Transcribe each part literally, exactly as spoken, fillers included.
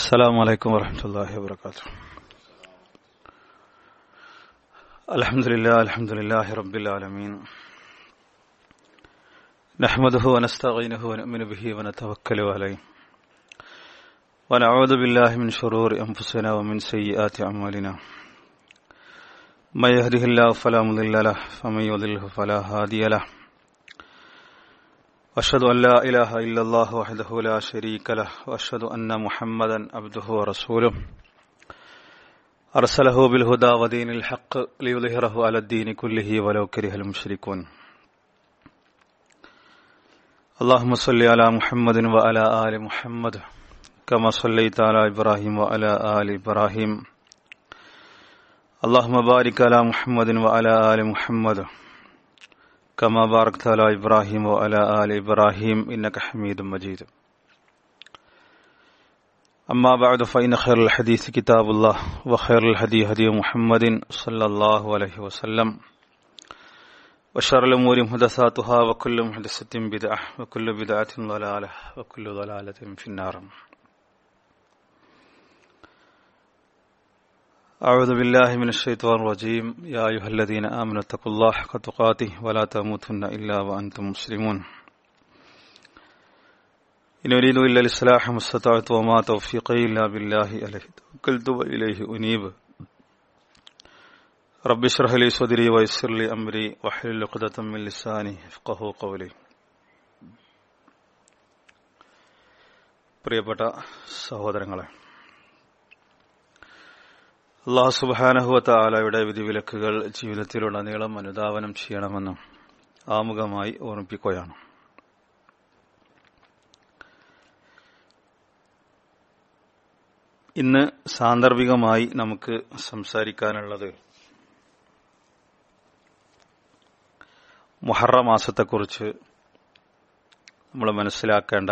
السلام عليكم ورحمة الله وبركاته. الحمد لله الحمد لله رب العالمين، نحمده ونستعينه ونؤمن به ونتوكل عليه، ونعوذ بالله من شرور أنفسنا ومن سيئات أعمالنا. من يهده الله فلا مضل له ومن يضلل فلا هادي له، وأشهد أن لا إله إلا الله وحده لا شريك له، وأشهد أن محمدا عبده ورسوله أرسله بالهدى ودين الحق ليظهره على الدين كله ولو كره المشركون. اللهم صل على محمد وعلى آل محمد كما صليت على إبراهيم وعلى آل إبراهيم. اللهم بارك على محمد وعلى آل محمد كما باركت على إبراهيم وعلى آل إبراهيم إنك حميد مجيد. أما بعد، فإن خير الحديث كتاب الله، وخير الهدي هدي محمد صلى الله عليه وسلم، وشر الأمور محدثاتها، وكل محدثة بدعة، وكل بدعة ضلالة، وكل ضلالة في النار. أعوذ بالله من الشيطان الرجيم. يا أيها الذين آمنوا اتقوا الله حق تقاته ولا تموتن إلا وأنتم مسلمون. إن أريد إلا الإصلاح ما استطعت وما توفيقي إلا بالله عليه توكلت وإليه أنيب. رب اشرح لي صدري ويسر لي أمري واحلل عقدة من لساني يفقهوا قولي. പ്രിയപ്പെട്ട സഹോദരങ്ങളെ, അല്ലാഹു സുബ്ഹാനഹു വ തആലയുടെ വിധിവിലക്കുകൾ ജീവിതത്തിലുടനീളം അനുധാവനം ചെയ്യണമെന്നും ആമുഖമായി ഓർമ്മിപ്പിക്കുകയാണ്. ഇന്ന് സാന്ദർഭികമായി നമുക്ക് സംസാരിക്കാനുള്ളത് മുഹറം മാസത്തെക്കുറിച്ച് നമ്മൾ മനസ്സിലാക്കേണ്ട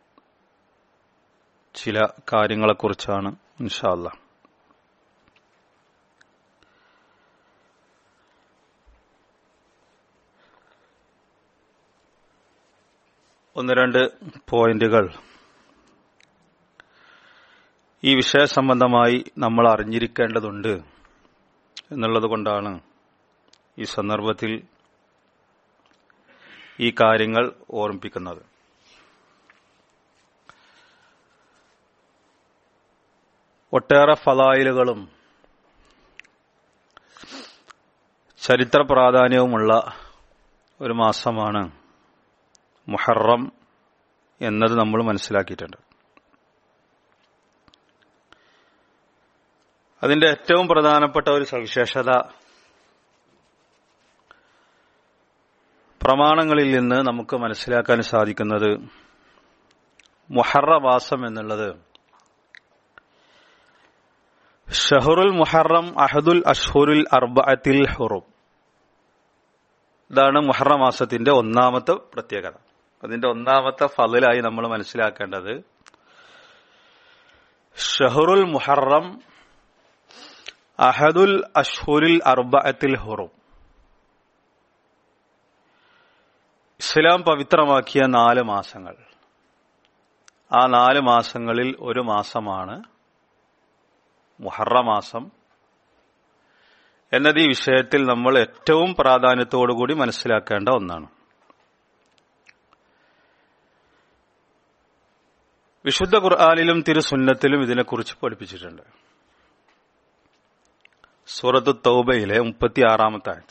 ചില കാര്യങ്ങളെക്കുറിച്ചാണ് ഇൻഷാ അല്ലാഹ്. ഒന്ന് രണ്ട് പോയിന്റുകൾ ഈ വിഷയ സംബന്ധമായി നമ്മൾ അറിഞ്ഞിരിക്കേണ്ടതുണ്ട് എന്നുള്ളത് കൊണ്ടാണ് ഈ സന്ദർഭത്തിൽ ഈ കാര്യങ്ങൾ ഓർമ്മിപ്പിക്കുന്നത്. ഒട്ടേറെ ഫളായിലുകളും ചരിത്ര പ്രാധാന്യവുമുള്ള ഒരു മാസമാണ് മുഹറം എന്നത് നമ്മൾ മനസ്സിലാക്കിയിട്ടുണ്ട്. അതിന്റെ ഏറ്റവും പ്രധാനപ്പെട്ട ഒരു സവിശേഷത പ്രമാണങ്ങളിൽ നിന്ന് നമുക്ക് മനസ്സിലാക്കാൻ സാധിക്കുന്നത് മുഹറം മാസം എന്നുള്ളത് ഷഹറുൽ മുഹറം അഹദുൽ അഷ്ഹുറുൽ അർബഅത്തിൽ ഹുറും. ഇതാണ് മുഹറം മാസത്തിന്റെ ഒന്നാമത്തെ പ്രത്യേകത. അതിന്റെ ഒന്നാമത്തെ ഫളലായി നമ്മൾ മനസ്സിലാക്കേണ്ടത് ഷഹറുൽ മുഹറം അഹദുൽ അഷ്ഹുറിൽ അർബഅത്തിൽ ഹുറും. ഇസ്ലാം പവിത്രമാക്കിയ നാല് മാസങ്ങൾ, ആ നാല് മാസങ്ങളിൽ ഒരു മാസമാണ് മുഹറം മാസം എന്നത് ഈ വിഷയത്തിൽ നമ്മൾ ഏറ്റവും പ്രാധാന്യത്തോടുകൂടി മനസ്സിലാക്കേണ്ട ഒന്നാണ്. വിശുദ്ധ ഖുർആനിലും തിരുസുന്നത്തിലും ഇതിനെക്കുറിച്ച് പഠിപ്പിച്ചിട്ടുണ്ട്. സൂറത്തു തൗബയിലെ മുപ്പത്തി ആറാമത്തെ ആയത്ത്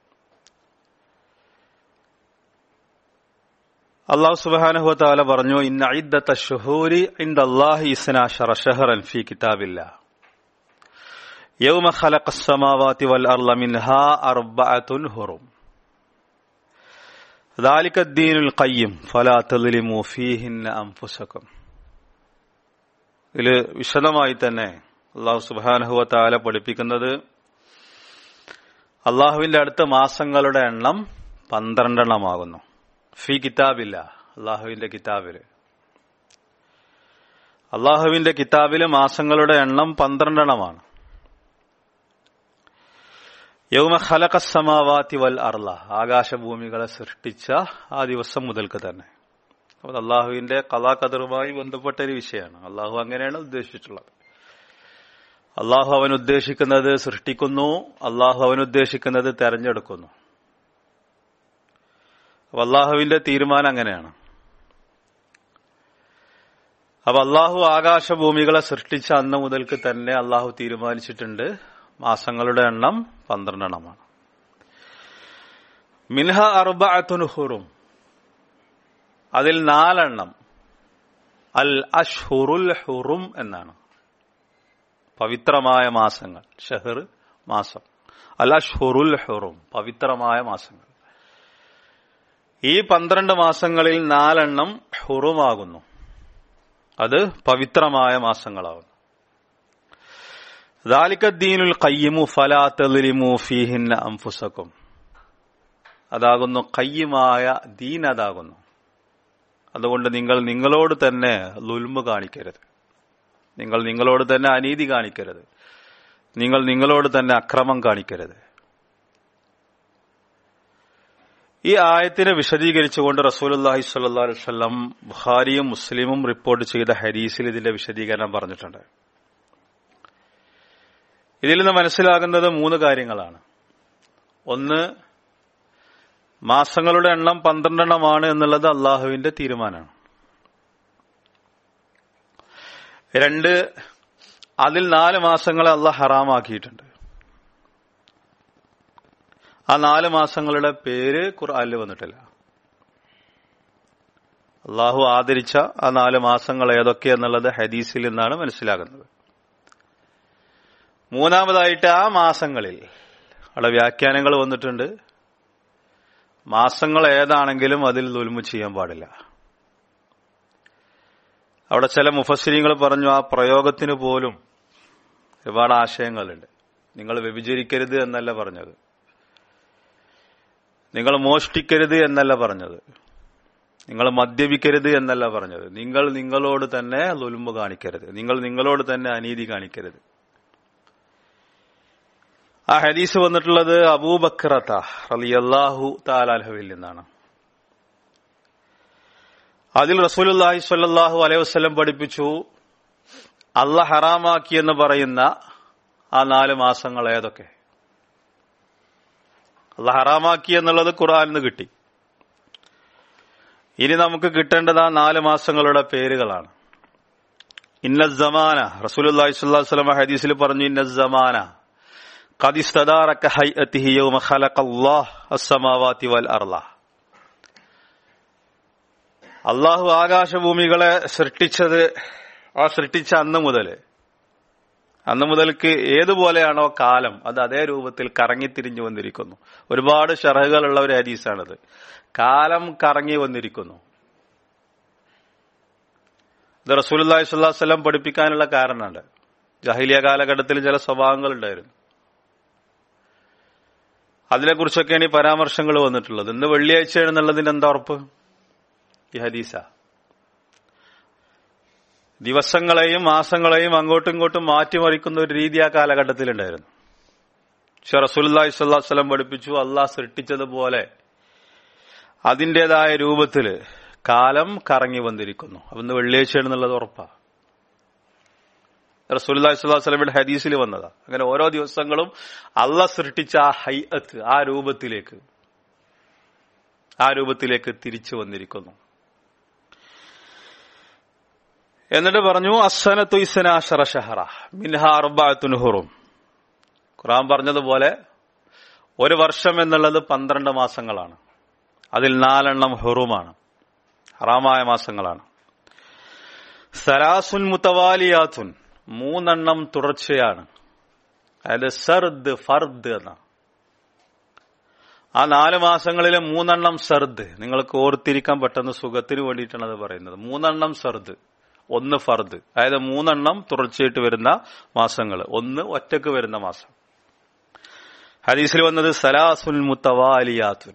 അല്ലാഹു സുബ്ഹാനഹു വ തആല പറഞ്ഞു, ഇന്ന ഇദ്ദത ശുഹൂരി ഇൻദല്ലാഹി ഇസ്നാ അശറ ശഹറൻ ഫീ കിതാബില്ലാഹ് യൗമ ഖലഖസ് സമാവാതി വൽ അർള മിൻഹാ അർബഅത്തുൻ ഹുറും ദാലിക അദ്ദീനുൽ ഖയ്യിം ഫലാ തദ്ലിമൂ ഫീഹിന്ന അൻഫുസകും. ഇതില് വിശദമായി തന്നെ അല്ലാഹു സുബ്ഹാനഹു വ തആല പഠിപ്പിക്കുന്നത് അള്ളാഹുവിന്റെ അടുത്ത മാസങ്ങളുടെ എണ്ണം പന്ത്രണ്ടെണ്ണമാകുന്നു. ഫി കിതാബില്ല, അള്ളാഹുവിന്റെ കിതാബില് അള്ളാഹുവിന്റെ കിതാബിലെ മാസങ്ങളുടെ എണ്ണം പന്ത്രണ്ടെണ്ണമാണ്. യൗമ ഖലഖസ് സമാവാതി വൽ അർള, ആകാശഭൂമികളെ സൃഷ്ടിച്ച ആ ദിവസം മുതൽക്ക് തന്നെ അപ്പോൾ അള്ളാഹുവിന്റെ ഖളാ ഖദറുമായി ബന്ധപ്പെട്ട ഒരു വിഷയമാണ്. അള്ളാഹു അങ്ങനെയാണ് ഉദ്ദേശിച്ചിട്ടുള്ളത്. അള്ളാഹു അവൻ ഉദ്ദേശിക്കുന്നത് സൃഷ്ടിക്കുന്നു, അള്ളാഹു അവൻ ഉദ്ദേശിക്കുന്നത് തെരഞ്ഞെടുക്കുന്നു. അപ്പൊ അള്ളാഹുവിന്റെ തീരുമാനം അങ്ങനെയാണ്. അപ്പൊ അള്ളാഹു ആകാശഭൂമികളെ സൃഷ്ടിച്ച അന്ന് മുതൽക്ക് തന്നെ അള്ളാഹു തീരുമാനിച്ചിട്ടുണ്ട് മാസങ്ങളുടെ എണ്ണം പന്ത്രണ്ടെണ്ണമാണ്. മിൻഹ അർബഅത്തുൻ ഹുറും, അതിൽ നാലെണ്ണം അൽ അഷ്ഹുറുൽ ഹുറും എന്നാണ്, പവിത്രമായ മാസങ്ങൾ. ഷഹർ മാസം, അൽ അഷ്ഹുറുൽ ഹുറും പവിത്രമായ മാസങ്ങൾ. ഈ പന്ത്രണ്ട് മാസങ്ങളിൽ നാലെണ്ണം ഹുറുമാകുന്നു, അത് പവിത്രമായ മാസങ്ങളാകുന്നു. ദാലിക ദീനുൽ ഖയ്യിമു ഫലാ തദ്ലിമു ഫീഹിന്ന അൻഫുസകും, അതാകുന്നു ഖയ്യിമായ ദീൻ, അതാകുന്നു. അതുകൊണ്ട് നിങ്ങൾ നിങ്ങളോട് തന്നെ ളുൽമ് കാണിക്കരുത്, നിങ്ങൾ നിങ്ങളോട് തന്നെ അനീതി കാണിക്കരുത്, നിങ്ങൾ നിങ്ങളോട് തന്നെ അക്രമം കാണിക്കരുത്. ഈ ആയത്തിനെ വിശദീകരിച്ചുകൊണ്ട് റസൂലുള്ളാഹി സ്വല്ലല്ലാഹു അലൈഹി വസല്ലം ബുഖാരിയും മുസ്ലിമും റിപ്പോർട്ട് ചെയ്ത ഹദീസിൽ ഇതിന്റെ വിശദീകരണം പറഞ്ഞിട്ടുണ്ട്. ഇതിൽ നിന്ന് മനസ്സിലാകുന്നത് മൂന്ന് കാര്യങ്ങളാണ്. ഒന്ന്, മാസങ്ങളുടെ എണ്ണം പന്ത്രണ്ടെണ്ണമാണ് എന്നുള്ളത് അള്ളാഹുവിന്റെ തീരുമാനമാണ്. രണ്ട്, അതിൽ നാല് മാസങ്ങളെ അള്ളാഹ് ഹറാമാക്കിയിട്ടുണ്ട്. ആ നാല് മാസങ്ങളുടെ പേര് ഖുർആനിൽ വന്നിട്ടില്ല. അള്ളാഹു ആദരിച്ച ആ നാല് മാസങ്ങൾ ഏതൊക്കെയെന്നുള്ളത് ഹദീസിൽ നിന്നാണ് മനസ്സിലാകുന്നത്. മൂന്നാമതായിട്ട് ആ മാസങ്ങളിൽ അവിടെ വ്യാഖ്യാനങ്ങൾ വന്നിട്ടുണ്ട്. മാസങ്ങൾ ഏതാണെങ്കിലും അതിൽ ദുൽമ് ചെയ്യാൻ പാടില്ല. അവിടെ ചില മുഫസ്സിരീങ്ങൾ പറഞ്ഞു ആ പ്രയോഗത്തിന് പോലും ഒരുപാട് ആശയങ്ങളുണ്ട്. നിങ്ങൾ വ്യഭിചരിക്കരുത് എന്നല്ല പറഞ്ഞത്, നിങ്ങൾ മോഷ്ടിക്കരുത് എന്നല്ല പറഞ്ഞത്, നിങ്ങൾ മദ്യപിക്കരുത് എന്നല്ല പറഞ്ഞത്, നിങ്ങൾ നിങ്ങളോട് തന്നെ ദുൽമ് കാണിക്കരുത്, നിങ്ങൾ നിങ്ങളോട് തന്നെ അനീതി കാണിക്കരുത്. ആ ഹദീസ് വന്നിട്ടുള്ളത് അബൂബക്രത റളിയല്ലാഹു തആല അൻഹുവിൽ നിന്നാണ്. അതിൽ റസൂലുള്ളാഹി സ്വല്ലല്ലാഹു അലൈഹി വസല്ലം പഠിപ്പിച്ചു, അല്ലാഹ് ഹറാമാക്കി എന്ന് പറയുന്ന ആ നാല് മാസങ്ങൾ ഏതൊക്കെ? അല്ലാഹ് ഹറാമാക്കി എന്നുള്ളത് ഖുർആനിൽ നിന്ന് കിട്ടി. ഇനി നമുക്ക് കിട്ടേണ്ടത് ആ നാല് മാസങ്ങളുടെ പേരുകളാണ്. ഇന്ന സമാന, റസൂലുള്ളാഹി സ്വല്ലല്ലാഹു അലൈഹി വസല്ലം ഹദീസിൽ പറഞ്ഞു, ഇന്ന സമാന ഖദ് ഇസ്തദാറക ഹൈഅതിഹി യൗമ ഖലഖല്ലാഹു അസ്സമാവാതി വൽ അർള. അള്ളാഹു ആകാശഭൂമികളെ സൃഷ്ടിച്ചത് ആ സൃഷ്ടിച്ച അന്ന് മുതൽ അന്ന് മുതൽക്ക് ഏതുപോലെയാണോ കാലം, അത് അതേ രൂപത്തിൽ കറങ്ങിത്തിരിഞ്ഞു വന്നിരിക്കുന്നു. ഒരുപാട് ശറഹുകളുള്ള ഒരു ഹദീസാണിത്. കാലം കറങ്ങി വന്നിരിക്കുന്നു. ഇത് റസൂലുള്ളാഹി സ്വല്ലല്ലാഹു അലൈഹി വസല്ലം പഠിപ്പിക്കാനുള്ള കാരണമുണ്ട്. ജാഹിലിയ കാലഘട്ടത്തിൽ ചില സ്വഭാവങ്ങൾ ഉണ്ടായിരുന്നു. അതിനെക്കുറിച്ചൊക്കെയാണ് ഈ പരാമർശങ്ങൾ വന്നിട്ടുള്ളത്. ഇന്ന് വെള്ളിയാഴ്ചയാണെന്നുള്ളതിന് എന്താ ഉറപ്പ്? ഈ ഹദീസ. ദിവസങ്ങളെയും മാസങ്ങളെയും അങ്ങോട്ടും ഇങ്ങോട്ടും മാറ്റിമറിക്കുന്ന ഒരു രീതി ആ കാലഘട്ടത്തിലുണ്ടായിരുന്നു. പക്ഷെ റസൂലുള്ളാഹി സ്വല്ലല്ലാഹു അലൈഹി വസല്ലം പഠിപ്പിച്ചു, അള്ളാഹ് സൃഷ്ടിച്ചതുപോലെ അതിന്റേതായ രൂപത്തില് കാലം കറങ്ങി വന്നിരിക്കുന്നു. അപ്പൊ ഇന്ന് വെള്ളിയാഴ്ചയാണെന്നുള്ളത് ഉറപ്പാ. റസൂലുള്ളാഹി സ്വല്ലല്ലാഹു അലൈഹി വസല്ലമയുടെ ഹദീസിൽ വന്നതാ. അങ്ങനെ ഓരോ ദിവസങ്ങളും അള്ളാഹ് സൃഷ്ടിച്ച ആ ഹൈഅത്ത്, ആ രൂപത്തിലേക്ക് ആ രൂപത്തിലേക്ക് തിരിച്ചു വന്നിരിക്കുന്നു. എന്നിട്ട് പറഞ്ഞു, അസ്സനത്തു ഇസ്നാഅശറ ശഹറ മിൻഹാ അർബഅത്തുൻ ഹുറും. ഖുർആൻ പറഞ്ഞതുപോലെ ഒരു വർഷം എന്നുള്ളത് പന്ത്രണ്ട് മാസങ്ങളാണ്. അതിൽ നാലെണ്ണം ഹുറുമാണ്, ഹറാമായ മാസങ്ങളാണ്. സലാസുൻ മുതവാലിയാത്തുൻ, മൂന്നെണ്ണം തുടർച്ചയാണ്. അതായത് സർദ് ഫർദ് എന്ന ആ നാല് മാസങ്ങളിലെ മൂന്നെണ്ണം സർദ്. നിങ്ങൾക്ക് ഓർത്തിരിക്കാൻ പെട്ടെന്ന് സുഖത്തിന് വേണ്ടിയിട്ടാണ് അത് പറയുന്നത്. മൂന്നെണ്ണം സർദ്, ഒന്ന് ഫർദ്. അതായത് മൂന്നെണ്ണം തുടർച്ചയായിട്ട് വരുന്ന മാസങ്ങൾ, ഒന്ന് ഒറ്റക്ക് വരുന്ന മാസം. ഹദീസിൽ വന്നത് സലാസുൽ മുതവാലിയാത്തുൻ.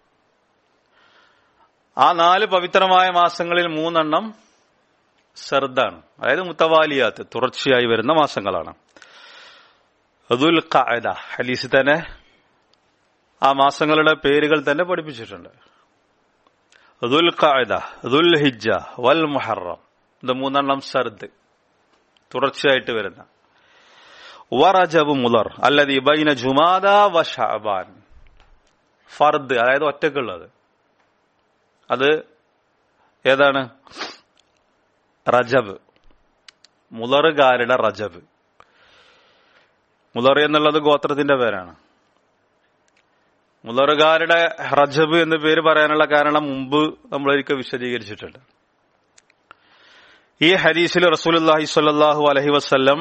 ആ നാല് പവിത്രമായ മാസങ്ങളിൽ മൂന്നെണ്ണം സർദാണ്, അതായത് മുതവാലിയാത്ത്, തുടർച്ചയായി വരുന്ന മാസങ്ങളാണ്. ദുൽ ഖഅദ ഹദീസിൽ തന്നെ ആ മാസങ്ങളുടെ പേരുകൾ തന്നെ പഠിപ്പിച്ചിട്ടുണ്ട്. ദുൽഖഅദ, ദുൽഹിജ്ജ വൽ മുഹറം. ഇത് മൂന്നെണ്ണം സർദ് തുടർച്ചയായിട്ട് വരുന്ന. വറജബ് മുളർ അല്ലദീ ബൈന ജുമാദ വ ശഅബാൻ. ഫർദ് അതായത് ഒറ്റക്കുള്ളത്. അത് ഏതാണ്? റജബ്, മുളറുകാരുടെ റജബ്. മുളർ എന്നുള്ളത് ഗോത്രത്തിന്റെ പേരാണ്. മുളറുകാരുടെ റജബ് എന്ന് പേര് പറയാനുള്ള കാരണം മുമ്പ് നമ്മളൊരിക്കൽ വിശദീകരിച്ചിട്ടുണ്ട്. ഈ ഹദീസിൽ റസൂലുള്ളാഹി സ്വല്ലല്ലാഹു അലൈഹി വസല്ലം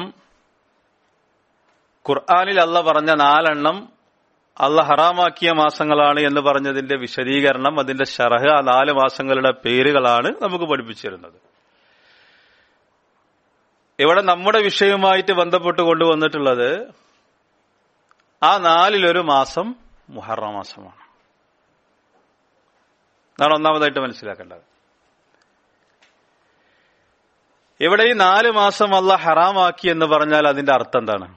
ഖുർആനിൽ അല്ലാഹ് പറഞ്ഞ നാലെണ്ണം അല്ലാഹ് ഹറാമാക്കിയ മാസങ്ങളാണ് എന്ന് പറഞ്ഞതിന്റെ വിശദീകരണം, അതിന്റെ ശറഹ്, ആ നാല് മാസങ്ങളുടെ പേരുകളാണ് നമുക്ക് പഠിപ്പിച്ചിരുന്നത്. ഇവിടെ നമ്മുടെ വിഷയവുമായിട്ട് ബന്ധപ്പെട്ട് കൊണ്ടുവന്നിട്ടുള്ളത് ആ നാലിലൊരു മാസം മുഹറം മാസമാണ്. അതാണ് ഒന്നാമതായിട്ട് മനസ്സിലാക്കേണ്ടത്. ഇവിടെ ഈ നാല് മാസം അല്ലാഹ് ഹറാമാക്കി എന്ന് പറഞ്ഞാൽ അതിന്റെ അർത്ഥം എന്താണ്?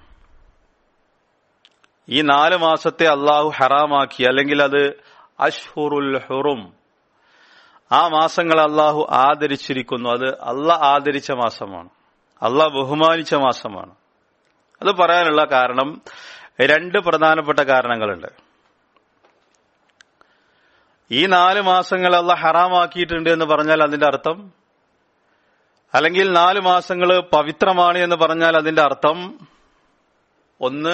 ഈ നാല് മാസത്തെ അള്ളാഹു ഹറാമാക്കി, അല്ലെങ്കിൽ അത് അഷ്ഹുറുൽ ഹുറും, ആ മാസങ്ങൾ അള്ളാഹു ആദരിച്ചിരിക്കുന്നു. അത് അള്ളാഹ് ആദരിച്ച മാസമാണ്, അള്ളാഹ് ബഹുമാനിച്ച മാസമാണ്. അത് പറയാനുള്ള കാരണം രണ്ട് പ്രധാനപ്പെട്ട കാരണങ്ങളുണ്ട്. ഈ നാല് മാസങ്ങൾ അള്ളാഹ് ഹറാമാക്കിയിട്ടുണ്ട് എന്ന് പറഞ്ഞാൽ അതിന്റെ അർത്ഥം, അല്ലെങ്കിൽ നാല് മാസങ്ങൾ പവിത്രമാണ് എന്ന് പറഞ്ഞാൽ അതിന്റെ അർത്ഥം, ഒന്ന്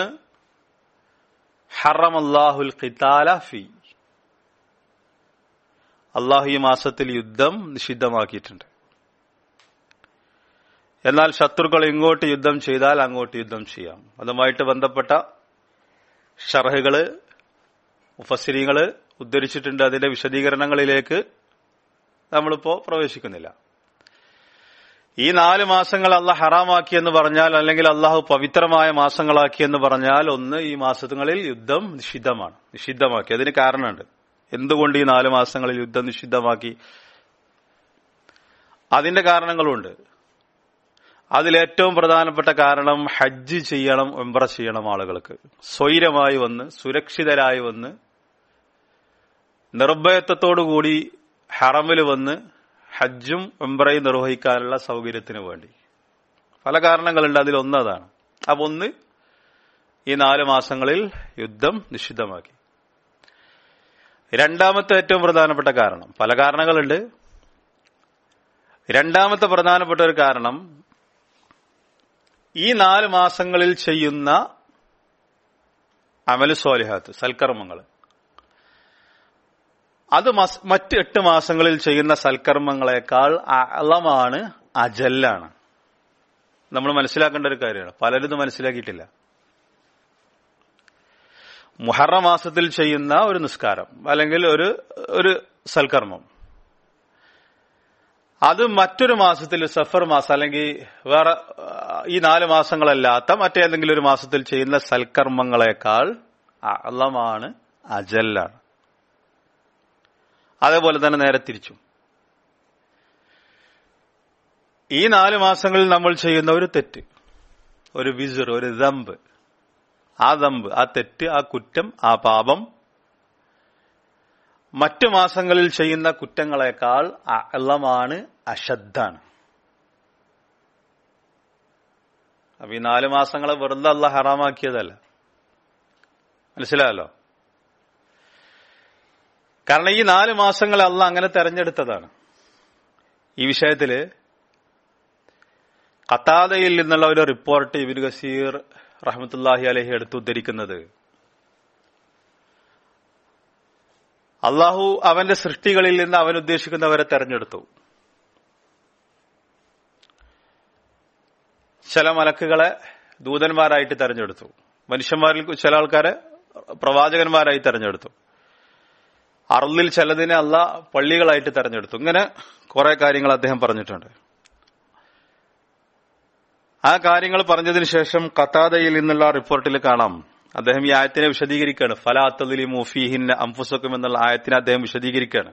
ഹറമല്ലാഹുൽ ഖിതാല ഫീ, അള്ളാഹു ഈ മാസത്തിൽ യുദ്ധം നിഷിദ്ധമാക്കിയിട്ടുണ്ട്. എന്നാൽ ശത്രുക്കൾ ഇങ്ങോട്ട് യുദ്ധം ചെയ്താൽ അങ്ങോട്ട് യുദ്ധം ചെയ്യാം. അതുമായിട്ട് ബന്ധപ്പെട്ട ശർഹുകള് മുഫസ്സിരീങ്ങള് ഉദ്ധരിച്ചിട്ടുണ്ട്. അതിന്റെ വിശദീകരണങ്ങളിലേക്ക് നമ്മളിപ്പോ പ്രവേശിക്കുന്നില്ല. ഈ നാല് മാസങ്ങൾ അള്ളാഹ് ഹറാമാക്കി എന്ന് പറഞ്ഞാൽ, അല്ലെങ്കിൽ അള്ളാഹു പവിത്രമായ മാസങ്ങളാക്കി എന്ന് പറഞ്ഞാൽ, ഒന്ന്, ഈ മാസങ്ങളിൽ യുദ്ധം നിഷിദ്ധമാണ്, നിഷിദ്ധമാക്കി. അതിന് കാരണമുണ്ട്. എന്തുകൊണ്ട് ഈ നാല് മാസങ്ങളിൽ യുദ്ധം നിഷിദ്ധമാക്കി? അതിന്റെ കാരണങ്ങളുണ്ട്. അതിലേറ്റവും പ്രധാനപ്പെട്ട കാരണം, ഹജ്ജ് ചെയ്യണം, ഉംറ ചെയ്യണം ആളുകൾക്ക്. സ്വൈരമായി വന്ന്, സുരക്ഷിതരായി വന്ന്, നിർഭയത്വത്തോടുകൂടി ഹറമിൽ വന്ന് ഹജ്ജും ഉംറയും നിർവഹിക്കാനുള്ള സൗകര്യത്തിന് വേണ്ടി. പല കാരണങ്ങളുണ്ട്, അതിലൊന്നതാണ്. അപ്പൊ ഒന്ന്, ഈ നാല് മാസങ്ങളിൽ യുദ്ധം നിഷിദ്ധമാക്കി. രണ്ടാമത്തെ ഏറ്റവും പ്രധാനപ്പെട്ട കാരണം, പല കാരണങ്ങളുണ്ട്. രണ്ടാമത്തെ പ്രധാനപ്പെട്ട ഒരു കാരണം, ഈ നാല് മാസങ്ങളിൽ ചെയ്യുന്ന അമലു സ്വാലിഹാത്ത്, സൽക്കർമ്മങ്ങൾ, അത് മറ്റ് എട്ട് മാസങ്ങളിൽ ചെയ്യുന്ന സൽക്കർമ്മങ്ങളെക്കാൾ അളമാണ്, അജല്ലാണ്. നമ്മൾ മനസ്സിലാക്കേണ്ട ഒരു കാര്യമാണ്. പലരും ഇത് മനസ്സിലാക്കിയിട്ടില്ല. മുഹറം മാസത്തിൽ ചെയ്യുന്ന ഒരു നിസ്കാരം അല്ലെങ്കിൽ ഒരു ഒരു സൽക്കർമ്മം, അത് മറ്റൊരു മാസത്തിൽ, സഫർ മാസം അല്ലെങ്കിൽ വേറെ ഈ നാല് മാസങ്ങളല്ലാത്ത മറ്റേതെങ്കിലും ഒരു മാസത്തിൽ ചെയ്യുന്ന സൽക്കർമ്മങ്ങളെക്കാൾ അളമാണ്, അജല്ലാണ്. അതേപോലെ തന്നെ നേരെ തിരിച്ചും, ഈ നാല് മാസങ്ങളിൽ നമ്മൾ ചെയ്യുന്ന ഒരു തെറ്റ്, ഒരു വിസിർ, ഒരു ദമ്പ്, ആ ദമ്പ്, ആ തെറ്റ്, ആ കുറ്റം, ആ പാപം മറ്റു മാസങ്ങളിൽ ചെയ്യുന്ന കുറ്റങ്ങളെക്കാൾ അളമാണ്, അശദ്ധാണ്. അപ്പൊ ഈ നാല് മാസങ്ങളെ വെറുതെ അല്ലാഹ് ഹറാമാക്കിയതല്ല. മനസ്സിലായല്ലോ? കാരണം ഈ നാല് മാസങ്ങൾ അല്ലാഹ് അങ്ങനെ തെരഞ്ഞെടുത്തതാണ്. ഈ വിഷയത്തില് ഖതാദയിൽ നിന്നുള്ള ഒരു റിപ്പോർട്ട് ഇബ്നു കസീർ റഹ്മത്തുള്ളാഹി അലൈഹി എടുത്ത് ഉദ്ധരിക്കുന്നത്, അള്ളാഹു അവന്റെ സൃഷ്ടികളിൽ നിന്ന് അവൻ ഉദ്ദേശിക്കുന്നവരെ തെരഞ്ഞെടുത്തു. ചില മലക്കുകളെ ദൂതന്മാരായിട്ട് തെരഞ്ഞെടുത്തു, മനുഷ്യന്മാരിൽ ചില ആൾക്കാരെ പ്രവാചകന്മാരായി തെരഞ്ഞെടുത്തു, അർളിൽ ചിലതിനെ അള്ളാഹ് പള്ളികളായിട്ട് തെരഞ്ഞെടുത്തു. ഇങ്ങനെ കുറെ കാര്യങ്ങൾ അദ്ദേഹം പറഞ്ഞിട്ടുണ്ട്. ആ കാര്യങ്ങൾ പറഞ്ഞതിന് ശേഷം ഖതാദയിൽ നിന്നുള്ള റിപ്പോർട്ടിൽ കാണാം, അദ്ദേഹം ഈ ആയത്തിനെ വിശദീകരിക്കുകയാണ്. ഫലാ തദ്ലിമൂ ഫീഹിന്ന അൻഫുസകും എന്നുള്ള ആയത്തിനെ അദ്ദേഹം വിശദീകരിക്കുകയാണ്.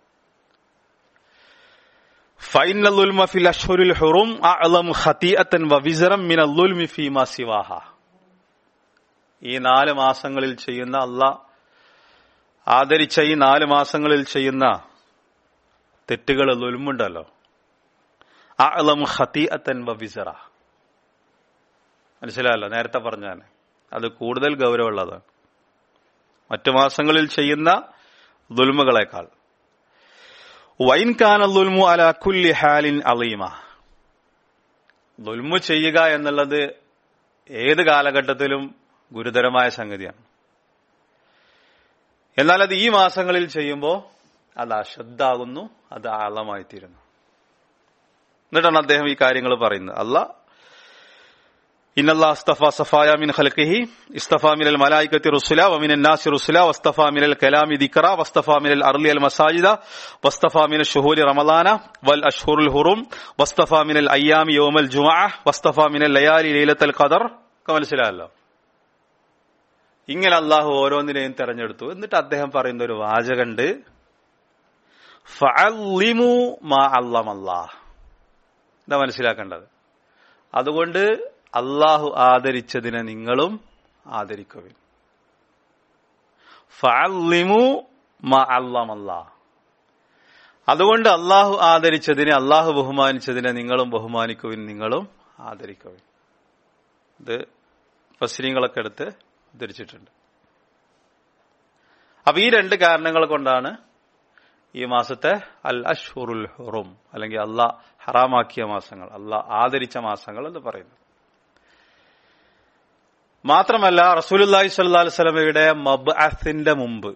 ഫഇന്നൽ ളുൽമ ഫിൽ അശ്ഹുരിൽ ഹുറും അഅ്ലമു ഖതീഅതൻ വവിസ്റൻ മിനൽ ളുൽമി ഫീമാ സിവാഹ. ഈ നാല് മാസങ്ങളിൽ ചെയ്യുന്ന, അല്ലാഹ് ആദരിച്ച ഈ നാല് മാസങ്ങളിൽ ചെയ്യുന്ന തെറ്റുകൾ ദുൽമുണ്ടല്ലോ, അഅ്ലമു ഖതീഅതൻ വവിസറ, മനസ്സിലായല്ലോ? നേരത്തെ പറഞ്ഞാണ് അത് കൂടുതൽ ഗൗരവമുള്ളതാണ് മറ്റു മാസങ്ങളിൽ ചെയ്യുന്ന ദുൽമുകളെക്കാൾ. വൈൻ കാന ദുൽമു അലാ കുല്ലി ഹാലിൻ അളീമ, ദുൽമു ചെയ്യുക എന്നുള്ളത് ഏത് കാലഘട്ടത്തിലും ഗുരുതരമായ സംഗതിയാണ്. എന്നാൽ അത് ഈ മാസങ്ങളിൽ ചെയ്യുമ്പോൾ അത് അശദ്ധാകുന്നു, അത് ആളമായിത്തീരുന്നു. എന്നിട്ടാണ് അദ്ദേഹം ഈ കാര്യങ്ങൾ പറയുന്നത്. അല്ലാഹ് ഇന്നല്ലാഹ് അസ്തഫാ സഫായ മിൻ ഖൽഖിഹി ഇസ്തഫാ മിനൽ മലായികത്തി റുസുല വമിനൻ നാസി റുസുല വസ്തഫാ മിനൽ കലാമി ദിക്റ വസ്തഫാ മിനൽ അർളി അൽ മസാജിദ വസ്തഫാ മിനൽ ശുഹൂരി റമളാന വൽ അഷ്ഹുറുൽ ഹുറും വസ്തഫാ മിനൽ അയ്യാമി യൗമൽ ജുമുഅ വസ്തഫാ മിനൽ ലയാലി ലൈലത്തുൽ ഖദർ. മനസ്സിലായല്ലോ? ഇങ്ങനെ അള്ളാഹു ഓരോന്നിനെയും തെരഞ്ഞെടുത്തു. എന്നിട്ട് അദ്ദേഹം പറയുന്ന ഒരു വാചകണ്ട്, ഫഅല്ലിമു മാ അല്ലമല്ലാഹ്. എന്താ മനസ്സിലാക്കേണ്ടത്? അതുകൊണ്ട് അള്ളാഹു ആദരിച്ചതിനെ നിങ്ങളും ആദരിക്കുവിൻ. ഫഅല്ലിമു മാ അല്ലമല്ലാഹ്. അതുകൊണ്ട് അള്ളാഹു ആദരിച്ചതിനെ, അള്ളാഹു ബഹുമാനിച്ചതിനെ നിങ്ങളും ബഹുമാനിക്കുവിൻ, നിങ്ങളും ആദരിക്കുവിൻ. ഇത് ഫസ്രീങ്ങളൊക്കെ എടുത്ത് ഉദ്ധരിച്ചിട്ടുണ്ട്. അപ്പൊ ഈ രണ്ട് കാരണങ്ങൾ കൊണ്ടാണ് ഈ മാസത്തെ അൽ അഷ്ഹുറുൽ ഹുറും അല്ലെങ്കിൽ അള്ളാഹ് ഹറാമാക്കിയ മാസങ്ങൾ, അള്ളാഹ് ആദരിച്ച മാസങ്ങൾ എന്ന് പറയുന്നത്. മാത്രമല്ല റസൂലുള്ളാഹി സ്വല്ലല്ലാഹു അലൈഹി വസല്ലമയുടെ മബ്അസിന്റെ മുമ്പ്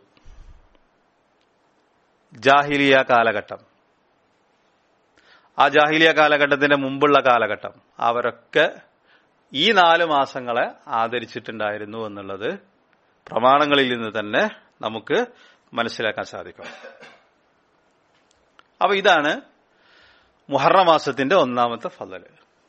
ജാഹിലിയ കാലഘട്ടം, ആ ജാഹിലിയ കാലഘട്ടത്തിന്റെ മുമ്പുള്ള കാലഘട്ടം, അവരൊക്കെ ഈ നാല് മാസങ്ങളെ ആദരിച്ചിട്ടുണ്ടായിരുന്നു എന്നുള്ളത് പ്രമാണങ്ങളിൽ നിന്ന് തന്നെ നമുക്ക് മനസ്സിലാക്കാൻ സാധിക്കും. അപ്പൊ ഇതാണ് മുഹറം മാസത്തിന്റെ ഒന്നാമത്തെ ഫളല്.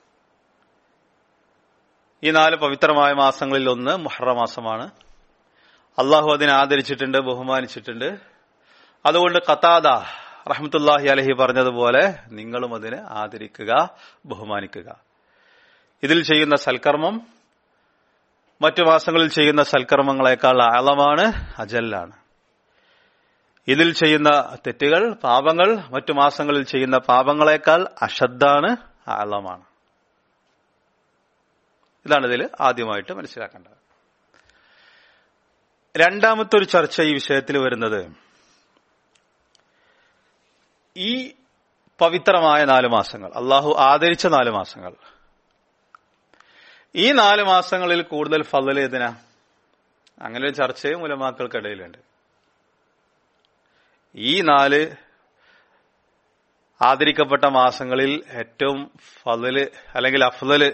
ഈ നാല് പവിത്രമായ മാസങ്ങളിൽ ഒന്ന് മുഹറം മാസമാണ്. അള്ളാഹു അതിനെ ആദരിച്ചിട്ടുണ്ട്, ബഹുമാനിച്ചിട്ടുണ്ട്. അതുകൊണ്ട് ഖതാദ റഹ്മത്തുള്ളാഹി അലൈഹി പറഞ്ഞതുപോലെ നിങ്ങളും അതിനെ ആദരിക്കുക, ബഹുമാനിക്കുക. ഇതിൽ ചെയ്യുന്ന സൽക്കർമ്മം മറ്റു മാസങ്ങളിൽ ചെയ്യുന്ന സൽക്കർമ്മങ്ങളെക്കാൾ ആഴമാണ്, അജല്ലാണ്. ഇതിൽ ചെയ്യുന്ന തെറ്റുകൾ, പാപങ്ങൾ മറ്റു മാസങ്ങളിൽ ചെയ്യുന്ന പാപങ്ങളെക്കാൾ അശദ്ധാണ്, ആഴമാണ്. ഇതാണ് ഇതിൽ ആദ്യമായിട്ട് മനസ്സിലാക്കേണ്ടത്. രണ്ടാമത്തെ ഒരു ചർച്ച ഈ വിഷയത്തിൽ വരുന്നത്, ഈ പവിത്രമായ നാല് മാസങ്ങൾ, അള്ളാഹു ആദരിച്ച നാല് മാസങ്ങൾ, ഈ നാല് മാസങ്ങളിൽ കൂടുതൽ ഫളൽ ഏതിനാ? അങ്ങനെ ഒരു ചർച്ചയും ഉലമാക്കൾക്കിടയിലുണ്ട്. ഈ നാല് ആദരിക്കപ്പെട്ട മാസങ്ങളിൽ ഏറ്റവും ഫളല് അല്ലെങ്കിൽ അഫ്ളല്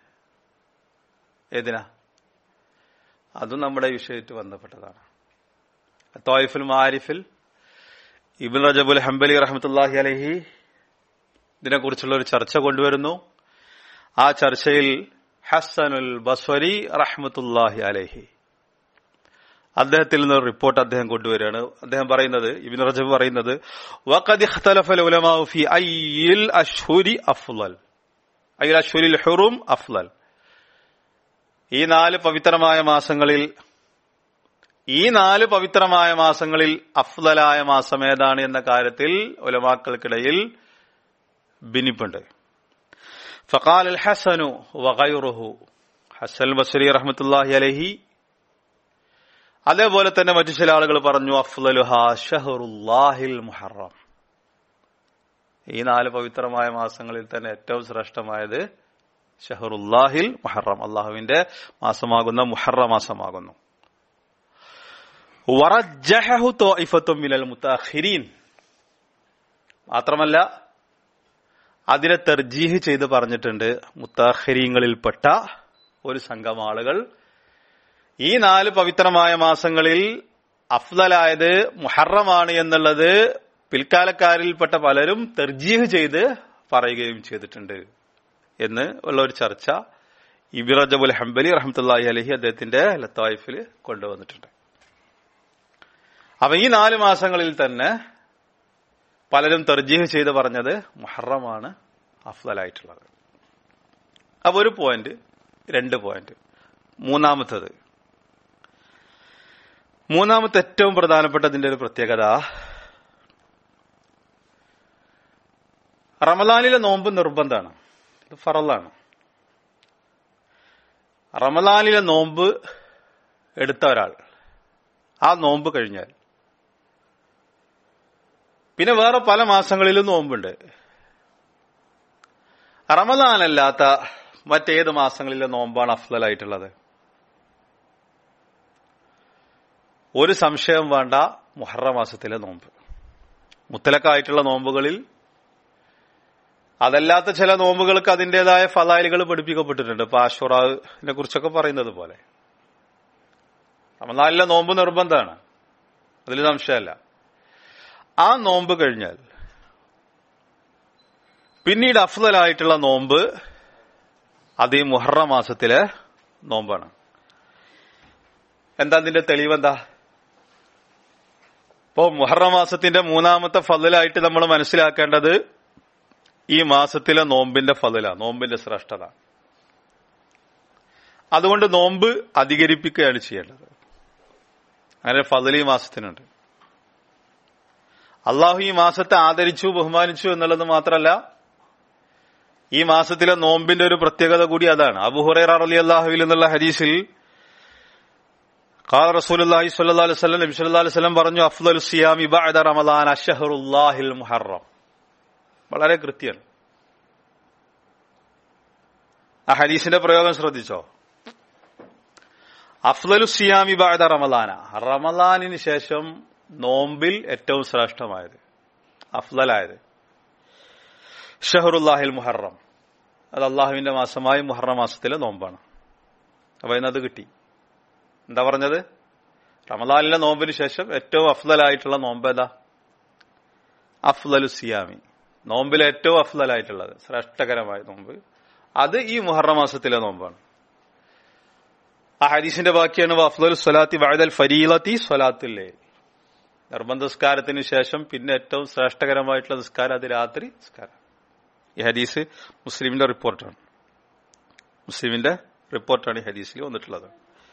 ഏതിനാ? അതും നമ്മുടെ വിഷയത്തിൽ ബന്ധപ്പെട്ടതാണ്. ത്വായിഫുൽ മാരിഫിൽ ഇബ്നു റജബുൽ ഹംബലി റഹ്മത്തുള്ളാഹി അലൈഹി ഇതിനെക്കുറിച്ചുള്ള ഒരു ചർച്ച കൊണ്ടുവരുന്നു. ആ ചർച്ചയിൽ ഹസ്സനുൽ ബസ്വരി റഹ്മത്തുള്ളാഹി അലൈഹി അദ്ദേഹത്തിൽ നിന്ന് റിപ്പോർട്ട് അദ്ദേഹം കൊണ്ടുവരികയാണ്. അദ്ദേഹം പറയുന്നത്, ഇബ്നു റജബ് പറയുന്നത്, വഖദ് ഇഖ്തലഫൽ ഉലമാഉ ഫീ അയ്യിൽ അശ്ഹുരി അഫ്ളൽ, അയ്യിൽ അശ്ഹുരിൽ ഹുറും അഫ്ളൽ. ഈ നാല് പവിത്രമായ മാസങ്ങളിൽ ഈ നാല് പവിത്രമായ മാസങ്ങളിൽ അഫ്ളലായ മാസം ഏതാണ് എന്ന കാര്യത്തിൽ ഉലമാക്കൾക്കിടയിൽ ഭിന്നിപ്പുണ്ട്. ഫഖാല അൽ ഹസനു വഗൈറുഹു, ഹസൻ ബസ്രി റഹ്മത്തുള്ളാഹി അലൈഹി അതേപോലെ തന്നെ മറ്റു ചില ആളുകൾ പറഞ്ഞു, അഫ്ളലുഹാ ഷഹറുല്ലാഹിൽ മുഹറം, ഈ നാല് പവിത്രമായ മാസങ്ങളിൽ തന്നെ ഏറ്റവും ശ്രേഷ്ഠമായത് ഷഹറുല്ലാഹിൽ മുഹറം, അള്ളാഹുവിന്റെ മാസമാകുന്ന മുഹറം മാസമാകുന്നു. വറജ്ജഹഹു ത്വായിഫത്തും മിനൽ മുതഅഖിരീൻ, മാത്രമല്ല അതിനെ തർജീഹ് ചെയ്ത് പറഞ്ഞിട്ടുണ്ട് മുതഅഖിരീങ്ങളിൽപ്പെട്ട ഒരു സംഘം ആളുകൾ. ഈ നാല് പവിത്രമായ മാസങ്ങളിൽ അഫ്ളലായത് മുഹറമാണ് എന്നുള്ളത് പിൽക്കാലക്കാരിൽപ്പെട്ട പലരും തർജീഹ് ചെയ്ത് പറയുകയും ചെയ്തിട്ടുണ്ട് എന്ന് ഉള്ള ഒരു ചർച്ച ഇബ്നു റജബുൽ ഹംബലി റഹ്മത്തുള്ളാഹി അലൈഹി അദ്ദേഹത്തിന്റെ ലത്തായിഫിൽ കൊണ്ടുവന്നിട്ടുണ്ട്. അപ്പൊ ഈ നാല് മാസങ്ങളിൽ തന്നെ പലരും തർജീഹ് ചെയ്ത് പറഞ്ഞത് മുഹറമാണ് അഫ്ളലായിട്ടുള്ളത്. അപ്പൊ ഒരു പോയിന്റ്, രണ്ട് പോയിന്റ്. മൂന്നാമത്തത് മൂന്നാമത്തെ ഏറ്റവും പ്രധാനപ്പെട്ടതിന്റെ ഒരു പ്രത്യേകത, റമദാനിലെ നോമ്പ് നിർബന്ധമാണ്, ഇത് ഫറളാണ്. റമദാനിലെ നോമ്പ് എടുത്ത ഒരാൾ ആ നോമ്പ് കഴിഞ്ഞാൽ പിന്നെ വേറെ പല മാസങ്ങളിലും നോമ്പുണ്ട്. റമദാനല്ലാത്ത മറ്റേത് മാസങ്ങളിലെ നോമ്പാണ് അഫ്ളലായിട്ടുള്ളത്? ഒരു സംശയം വേണ്ട, മുഹറം മാസത്തിലെ നോമ്പ്. മുത്തലക്കായിട്ടുള്ള നോമ്പുകളിൽ അതല്ലാത്ത ചില നോമ്പുകൾക്ക് അതിന്റേതായ ഫളായിലുകൾ പഠിപ്പിക്കപ്പെട്ടിട്ടുണ്ട്. ഇപ്പൊ ആശുറാനെ കുറിച്ചൊക്കെ പറയുന്നത് പോലെ റമദാനിലെ നോമ്പ് നിർബന്ധമാണ്, അതിൽ സംശയമല്ല. ആ നോമ്പ് കഴിഞ്ഞാൽ പിന്നീട് അഫ്ളലായിട്ടുള്ള നോമ്പ് അത് ഈ മുഹറം മാസത്തിലെ നോമ്പാണ്. എന്താ അതിന്റെ തെളിവെന്താ? ഇപ്പോ മുഹറം മാസത്തിന്റെ മൂന്നാമത്തെ ഫളലായിട്ട് നമ്മൾ മനസ്സിലാക്കേണ്ടത് ഈ മാസത്തിലെ നോമ്പിന്റെ ഫളല, നോമ്പിന്റെ ശ്രേഷ്ഠത. അതുകൊണ്ട് നോമ്പ് അധികരിപ്പിക്കുകയാണ് ചെയ്യേണ്ടത്. അങ്ങനെ ഫളൽ ഈ മാസത്തിനുണ്ട്. അള്ളാഹു ഈ മാസത്തെ ആദരിച്ചു, ബഹുമാനിച്ചു എന്നുള്ളത് മാത്രമല്ല, ഈ മാസത്തിലെ നോമ്പിന്റെ ഒരു പ്രത്യേകത കൂടി അതാണ്. അബൂ ഹുറൈറ റളിയല്ലാഹു അൻഹു എന്നുള്ള ഹദീസിൽ ഖാല റസൂലുള്ളാഹി സ്വല്ലല്ലാഹു അലൈഹി വസല്ലം, നബി സല്ലല്ലാഹു അലൈഹി വസല്ലം പറഞ്ഞു, അഫ്ളലു സിയാമി ബഅദ റമളാൻ അശ്ഹറുല്ലാഹിൽ മുഹറം. വളരെ കൃത്യമാണ്. ആ ഹദീസിന്റെ പ്രയോഗം ശ്രദ്ധിച്ചോ? അഫ്ളലു സിയാമി ബഅദ റമളാന, റമളാനിന് ശേഷം നോമ്പിൽ ഏറ്റവും ശ്രേഷ്ഠമായത്, അഫ്ളലായത് ഷഹറുല്ലാഹിൽ മുഹറം, അത് അള്ളാഹുവിന്റെ മാസമായ മുഹറം മാസത്തിലെ നോമ്പാണ്. അപ്പൊ ഇന്നത് കിട്ടി. എന്താ പറഞ്ഞത്? റമളാനിലെ നോമ്പിന് ശേഷം ഏറ്റവും അഫ്ളലായിട്ടുള്ള നോമ്പ് ഏതാ? അഫ്ളലു സിയാമി, നോമ്പിലെ ഏറ്റവും അഫ്ളലായിട്ടുള്ളത്, ശ്രേഷ്ഠകരമായ നോമ്പ് അത് ഈ മുഹറം മാസത്തിലെ നോമ്പാണ്. ആ ഹദീസിന്റെ ബാക്കിയാണ് അഫ്ളലു സ്വലാത്തി ബഅദൽ ഫരീളത്തി സ്വലാത്തുൽ ലൈൽ, നിർബന്ധ നിസ്കാരത്തിന് ശേഷം പിന്നെ ഏറ്റവും ശ്രേഷ്ഠകരമായിട്ടുള്ള നിസ്കാരം അത് രാത്രി നിസ്കാരം. ഈ ഹദീസ് മുസ്ലിമിന്റെ റിപ്പോർട്ടാണ്, മുസ്ലിമിന്റെ റിപ്പോർട്ടാണ് ഈ ഹദീസിൽ വന്നിട്ടുള്ളത്.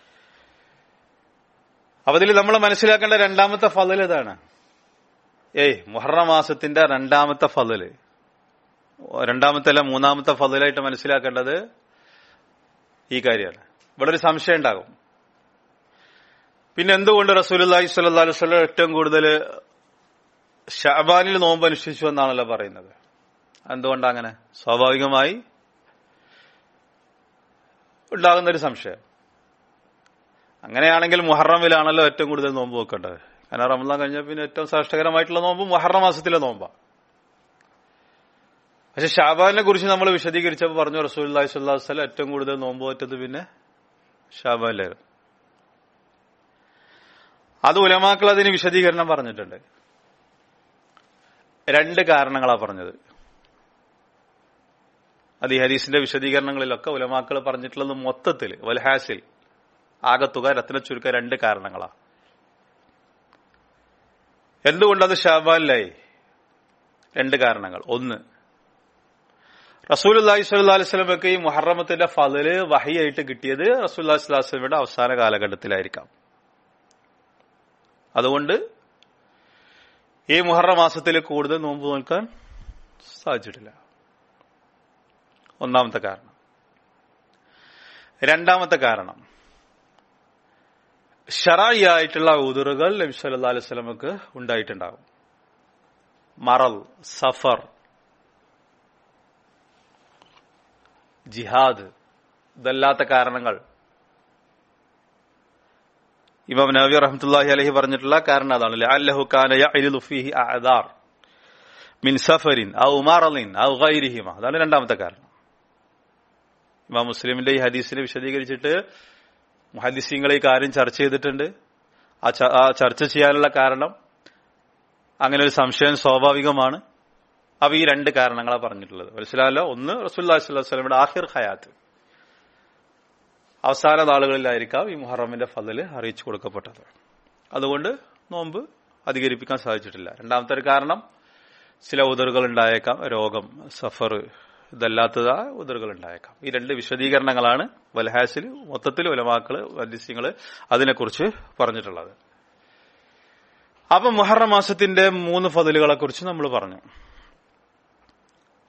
അപ്പൊ ഇതിൽ നമ്മൾ മനസ്സിലാക്കേണ്ട രണ്ടാമത്തെ ഫളൽ ഇതാണ്. ഏയ് മുഹറം മാസത്തിന്റെ രണ്ടാമത്തെ ഫളല്, രണ്ടാമത്തെ അല്ല മൂന്നാമത്തെ ഫളലായിട്ട് മനസ്സിലാക്കേണ്ടത് ഈ കാര്യമാണ്. ഇവിടെ ഒരു സംശയം ഉണ്ടാകും, പിന്നെ എന്തുകൊണ്ട് റസൂലുള്ളാഹി സ്വല്ലല്ലാഹു അലൈഹി വസല്ലം ഏറ്റവും കൂടുതൽ ശഅബാനിൽ നോമ്പ് അനുഷ്ഠിച്ചു എന്നാണല്ലോ പറയുന്നത്? എന്തുകൊണ്ടാ അങ്ങനെ? സ്വാഭാവികമായി ഉണ്ടാകുന്നൊരു സംശയം. അങ്ങനെയാണെങ്കിൽ മുഹറമിലാണല്ലോ ഏറ്റവും കൂടുതൽ നോമ്പ് വെക്കേണ്ടത്. കാരണം റമളാൻ കഴിഞ്ഞാൽ പിന്നെ ഏറ്റവും ശ്രേഷ്ഠകരമായിട്ടുള്ള നോമ്പ് മുഹറം മാസത്തിലെ നോമ്പാണ്. പക്ഷെ ശഅബാനിനെ കുറിച്ച് നമ്മൾ വിശദീകരിച്ചപ്പോൾ പറഞ്ഞു റസൂലുള്ളാഹി സ്വല്ലല്ലാഹു അലൈഹി വസല്ലം ഏറ്റവും കൂടുതൽ നോമ്പ് വെച്ചത് പിന്നെ ശഅബാനിലായിരുന്നു. അത് ഉലമാക്കൾ അതിന് വിശദീകരണം പറഞ്ഞിട്ടുണ്ട്. രണ്ട് കാരണങ്ങളാ പറഞ്ഞത്. അത് ഈ ഹദീസിന്റെ വിശദീകരണങ്ങളിലൊക്കെ ഉലമാക്കൾ പറഞ്ഞിട്ടുള്ളത് മൊത്തത്തിൽ വൽഹാസിൽ ആകത്തുക രത്ന ചുരുക്ക രണ്ട് കാരണങ്ങളാ. എന്തുകൊണ്ടത് ശഅബാനിലായി? രണ്ട് കാരണങ്ങൾ. ഒന്ന്, റസൂലുള്ളാഹി സ്വല്ലല്ലാഹു അലൈഹി വസല്ലമക്ക് ഈ മുഹറമത്തിന്റെ ഫളല് വഹിയായിട്ട് കിട്ടിയത് റസൂലുള്ളാഹി സ്വല്ലല്ലാഹു അലൈഹി വസല്ലമയുടെ അവസാന കാലഘട്ടത്തിലായിരിക്കാം. അതുകൊണ്ട് ഈ മുഹറം മാസത്തിൽ കൂടുതൽ നോമ്പ് നോൽക്കാൻ സാധിച്ചിട്ടില്ല. ഒന്നാമത്തെ കാരണം. രണ്ടാമത്തെ കാരണം, ശറഈയായിട്ടുള്ള ഉദുറുകൾ നബി സല്ലല്ലാഹു അലൈഹി വസല്ലമക്ക് ഉണ്ടായിട്ടുണ്ടാകും. മറൽ, സഫർ, ജിഹാദ്, ഇതല്ലാത്ത കാരണങ്ങൾ. ഇമാം നവവി റഹ്മത്തുള്ളാഹി അലൈഹി പറഞ്ഞിട്ടുള്ള കാരണം അതാണ്. ലഅല്ലഹു കാന യഅരിദു ഫീഹി അഅദാർ മിൻ സഫറിൻ ഔ മറളിൻ ഔ ഗൈരിഹിമ. അതാണ് രണ്ടാമത്തെ കാരണം. ഇമാം മുസ്ലിമിന്റെ ഈ ഹദീസിനെ വിശദീകരിച്ചിട്ട് മുഹദ്ദിസീങ്ങൾ ഈ കാര്യം ചർച്ച ചെയ്തിട്ടുണ്ട്. ആ ചർച്ച ചെയ്യാനുള്ള കാരണം, അങ്ങനെ ഒരു സംശയം സ്വാഭാവികമാണ്. അപ്പൊ ഈ രണ്ട് കാരണങ്ങളാണ് പറഞ്ഞിട്ടുള്ളത്. മനസ്സിലായല്ലോ? ഒന്ന്, റസൂലുള്ളാഹി സ്വല്ലല്ലാഹു അലൈഹി വസല്ലമയുടെ ആഖിർ ഹയാത്ത്, അവസാന നാളുകളിലായിരിക്കാം ഈ മുഹറമിന്റെ ഫളല് അറിയിച്ചു കൊടുക്കപ്പെട്ടത്. അതുകൊണ്ട് നോമ്പ് അധികരിപ്പിക്കാൻ സാധിച്ചിട്ടില്ല. രണ്ടാമത്തെ ഒരു കാരണം, ചില ഉദറുകൾ ഉണ്ടായേക്കാം, രോഗം, സഫർ, ഇതല്ലാത്തതാ ഉദറുകൾ ഉണ്ടായേക്കാം. ഈ രണ്ട് വിശദീകരണങ്ങളാണ് വൽഹാസിൽ മൊത്തത്തിൽ ഉലമാക്കള് മുഹദ്ദിസീങ്ങള് അതിനെക്കുറിച്ച് പറഞ്ഞിട്ടുള്ളത്. അപ്പൊ മുഹറം മാസത്തിന്റെ മൂന്ന് ഫളലുകളെ കുറിച്ച് നമ്മൾ പറഞ്ഞു.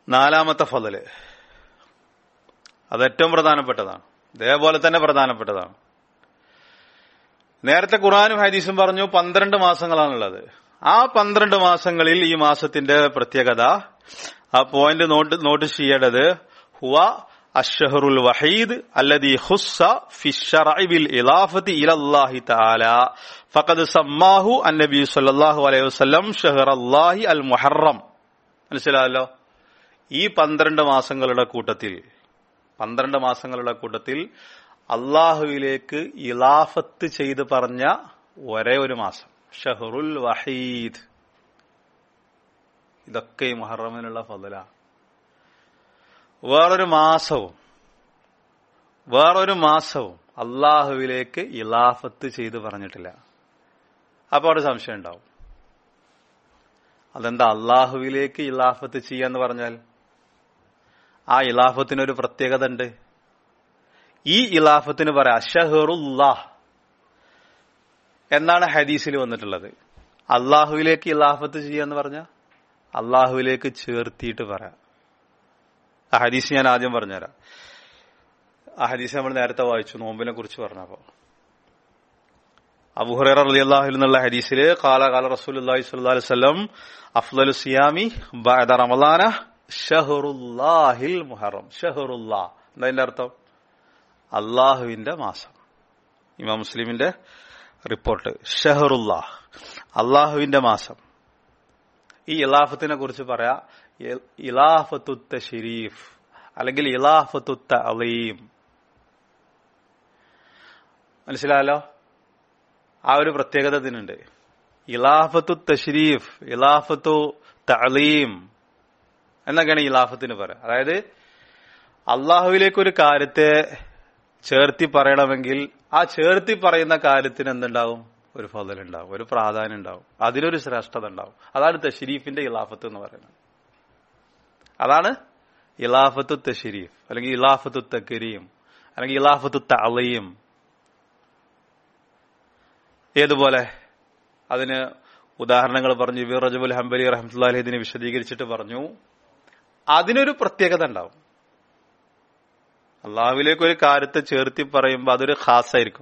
നാലാമത്തെ ഫളല് അത് ഏറ്റവും പ്രധാനപ്പെട്ടതാണ്, ഇതേപോലെ തന്നെ പ്രധാനപ്പെട്ടതാണ്. നേരത്തെ ഖുർആനും ഹദീസും പറഞ്ഞു പന്ത്രണ്ട് മാസങ്ങളാണുള്ളത്. ആ പന്ത്രണ്ട് മാസങ്ങളിൽ ഈ മാസത്തിന്റെ പ്രത്യേകത, ആ പോയിന്റ് നോട്ട് നോട്ടീസ് ചെയ്യേണ്ടത്, ഹുവ അഷ്ഹറുൽ വഹീദ് അല്ലദീ ഖുസ്സ ഫി ശർഇ ബിൽ ഇളാഫത്തി ഇലല്ലാഹി തആല ഫഖദ് സമ്മാഹു അന്നബി സ്വല്ലല്ലാഹു അലൈഹി വസല്ലം ഷഹറല്ലാഹി അൽ മുഹറം. മനസ്സിലായല്ലോ? ഈ പന്ത്രണ്ട് മാസങ്ങളുടെ കൂട്ടത്തിൽ പന്ത്രണ്ട് മാസങ്ങളുടെ കൂട്ടത്തിൽ അള്ളാഹുവിലേക്ക് ഇലാഫത്ത് ചെയ്ത് പറഞ്ഞ ഒരേ ഒരു മാസം ഷഹറുൽ വഹീദ്. ഇതൊക്കെ ഈ മുഹറമിനുള്ള ഫളലാണ്. വേറൊരു മാസവും വേറൊരു മാസവും അള്ളാഹുവിലേക്ക് ഇലാഫത്ത് ചെയ്ത് പറഞ്ഞിട്ടില്ല. അപ്പൊ അവിടെ സംശയം ഉണ്ടാവും, അതെന്താ അള്ളാഹുവിലേക്ക് ഇലാഫത്ത് ചെയ്യാന്ന് പറഞ്ഞാൽ? ആ ഇലാഫത്തിനൊരു പ്രത്യേകത ഉണ്ട്. ഈ ഇലാഫത്തിന് പറയാം അഷ്ഹറുല്ലാഹ് എന്നാണ് ഹദീസിൽ വന്നിട്ടുള്ളത്. അള്ളാഹുവിലേക്ക് ഇലാഫത്ത് ചെയ്യാന്ന് പറഞ്ഞ അള്ളാഹുവിലേക്ക് ചേർത്തിയിട്ട് പറയാം. ആ ഹദീസ് ഞാൻ ആദ്യം പറഞ്ഞുതരാം. ആ ഹദീസ് നമ്മൾ നേരത്തെ വായിച്ചു, നോമ്പിനെ കുറിച്ച് പറഞ്ഞപ്പോ. അബൂ ഹുറൈറ റളിയല്ലാഹു അൻഹു എന്നുള്ള ഹദീസില് ഖാല ഖാല റസൂലുള്ളാഹി സ്വല്ലല്ലാഹു അലൈഹി വസല്ലം അഫ്ളലു സിയാമി ബഅദ റമളാന ഷഹറുല്ലാഹിൽ മുഹറം. ഷഹറുല്ലാഹ് എന്താ അതിന്റെ അർത്ഥം? അള്ളാഹുവിന്റെ മാസം. ഇമാം മുസ്ലിമിന്റെ റിപ്പോർട്ട്. ഷഹറുല്ലാഹ് അള്ളാഹുവിന്റെ മാസം. ഈ ഇലാഫത്തിനെ കുറിച്ച് പറയാ ഇലാഫത്തു തശ്രീഫ് അല്ലെങ്കിൽ ഇലാഫത്തു തഅളീം. മനസ്സിലായല്ലോ? ആ ഒരു പ്രത്യേകത ഇതിനുണ്ട്. ഇലാഫത്തു തശ്രീഫ്, ഇലാഫത്തു തഅളീം എന്നൊക്കെയാണ് ഇലാഫത്തിന് പറയാം. അതായത് അള്ളാഹുവിലേക്ക് ഒരു കാര്യത്തെ ചേർത്തി പറയണമെങ്കിൽ ആ ചേർത്തി പറയുന്ന കാര്യത്തിന് എന്തുണ്ടാവും? ഒരു ഫളലുണ്ടാവും, ഒരു പ്രാധാന്യം ഉണ്ടാവും, അതിനൊരു ശ്രേഷ്ഠത ഉണ്ടാവും. അതാണ് തശ്രീഫിന്റെ ഇലാഫത്ത് എന്ന് പറയുന്നത്. അതാണ് ഇലാഫത്തു തശ്രീഫ് അല്ലെങ്കിൽ ഇലാഫത്തു തക്രീം അല്ലെങ്കിൽ ഇലാഫത്തു തഅളീം. ഏതുപോലെ? അതിന് ഉദാഹരണങ്ങൾ പറഞ്ഞു. ഇബ്നു റജബുൽ ഹംബലി റഹ്മത്തുള്ളാഹി അലൈഹി ഇതിനെ വിശദീകരിച്ചിട്ട് പറഞ്ഞു, അതിനൊരു പ്രത്യേകത ഉണ്ടാവും. അള്ളാഹുവിലേക്ക് ഒരു കാര്യത്തെ ചേർത്തി പറയുമ്പോൾ അതൊരു ഖാസായിരിക്കും.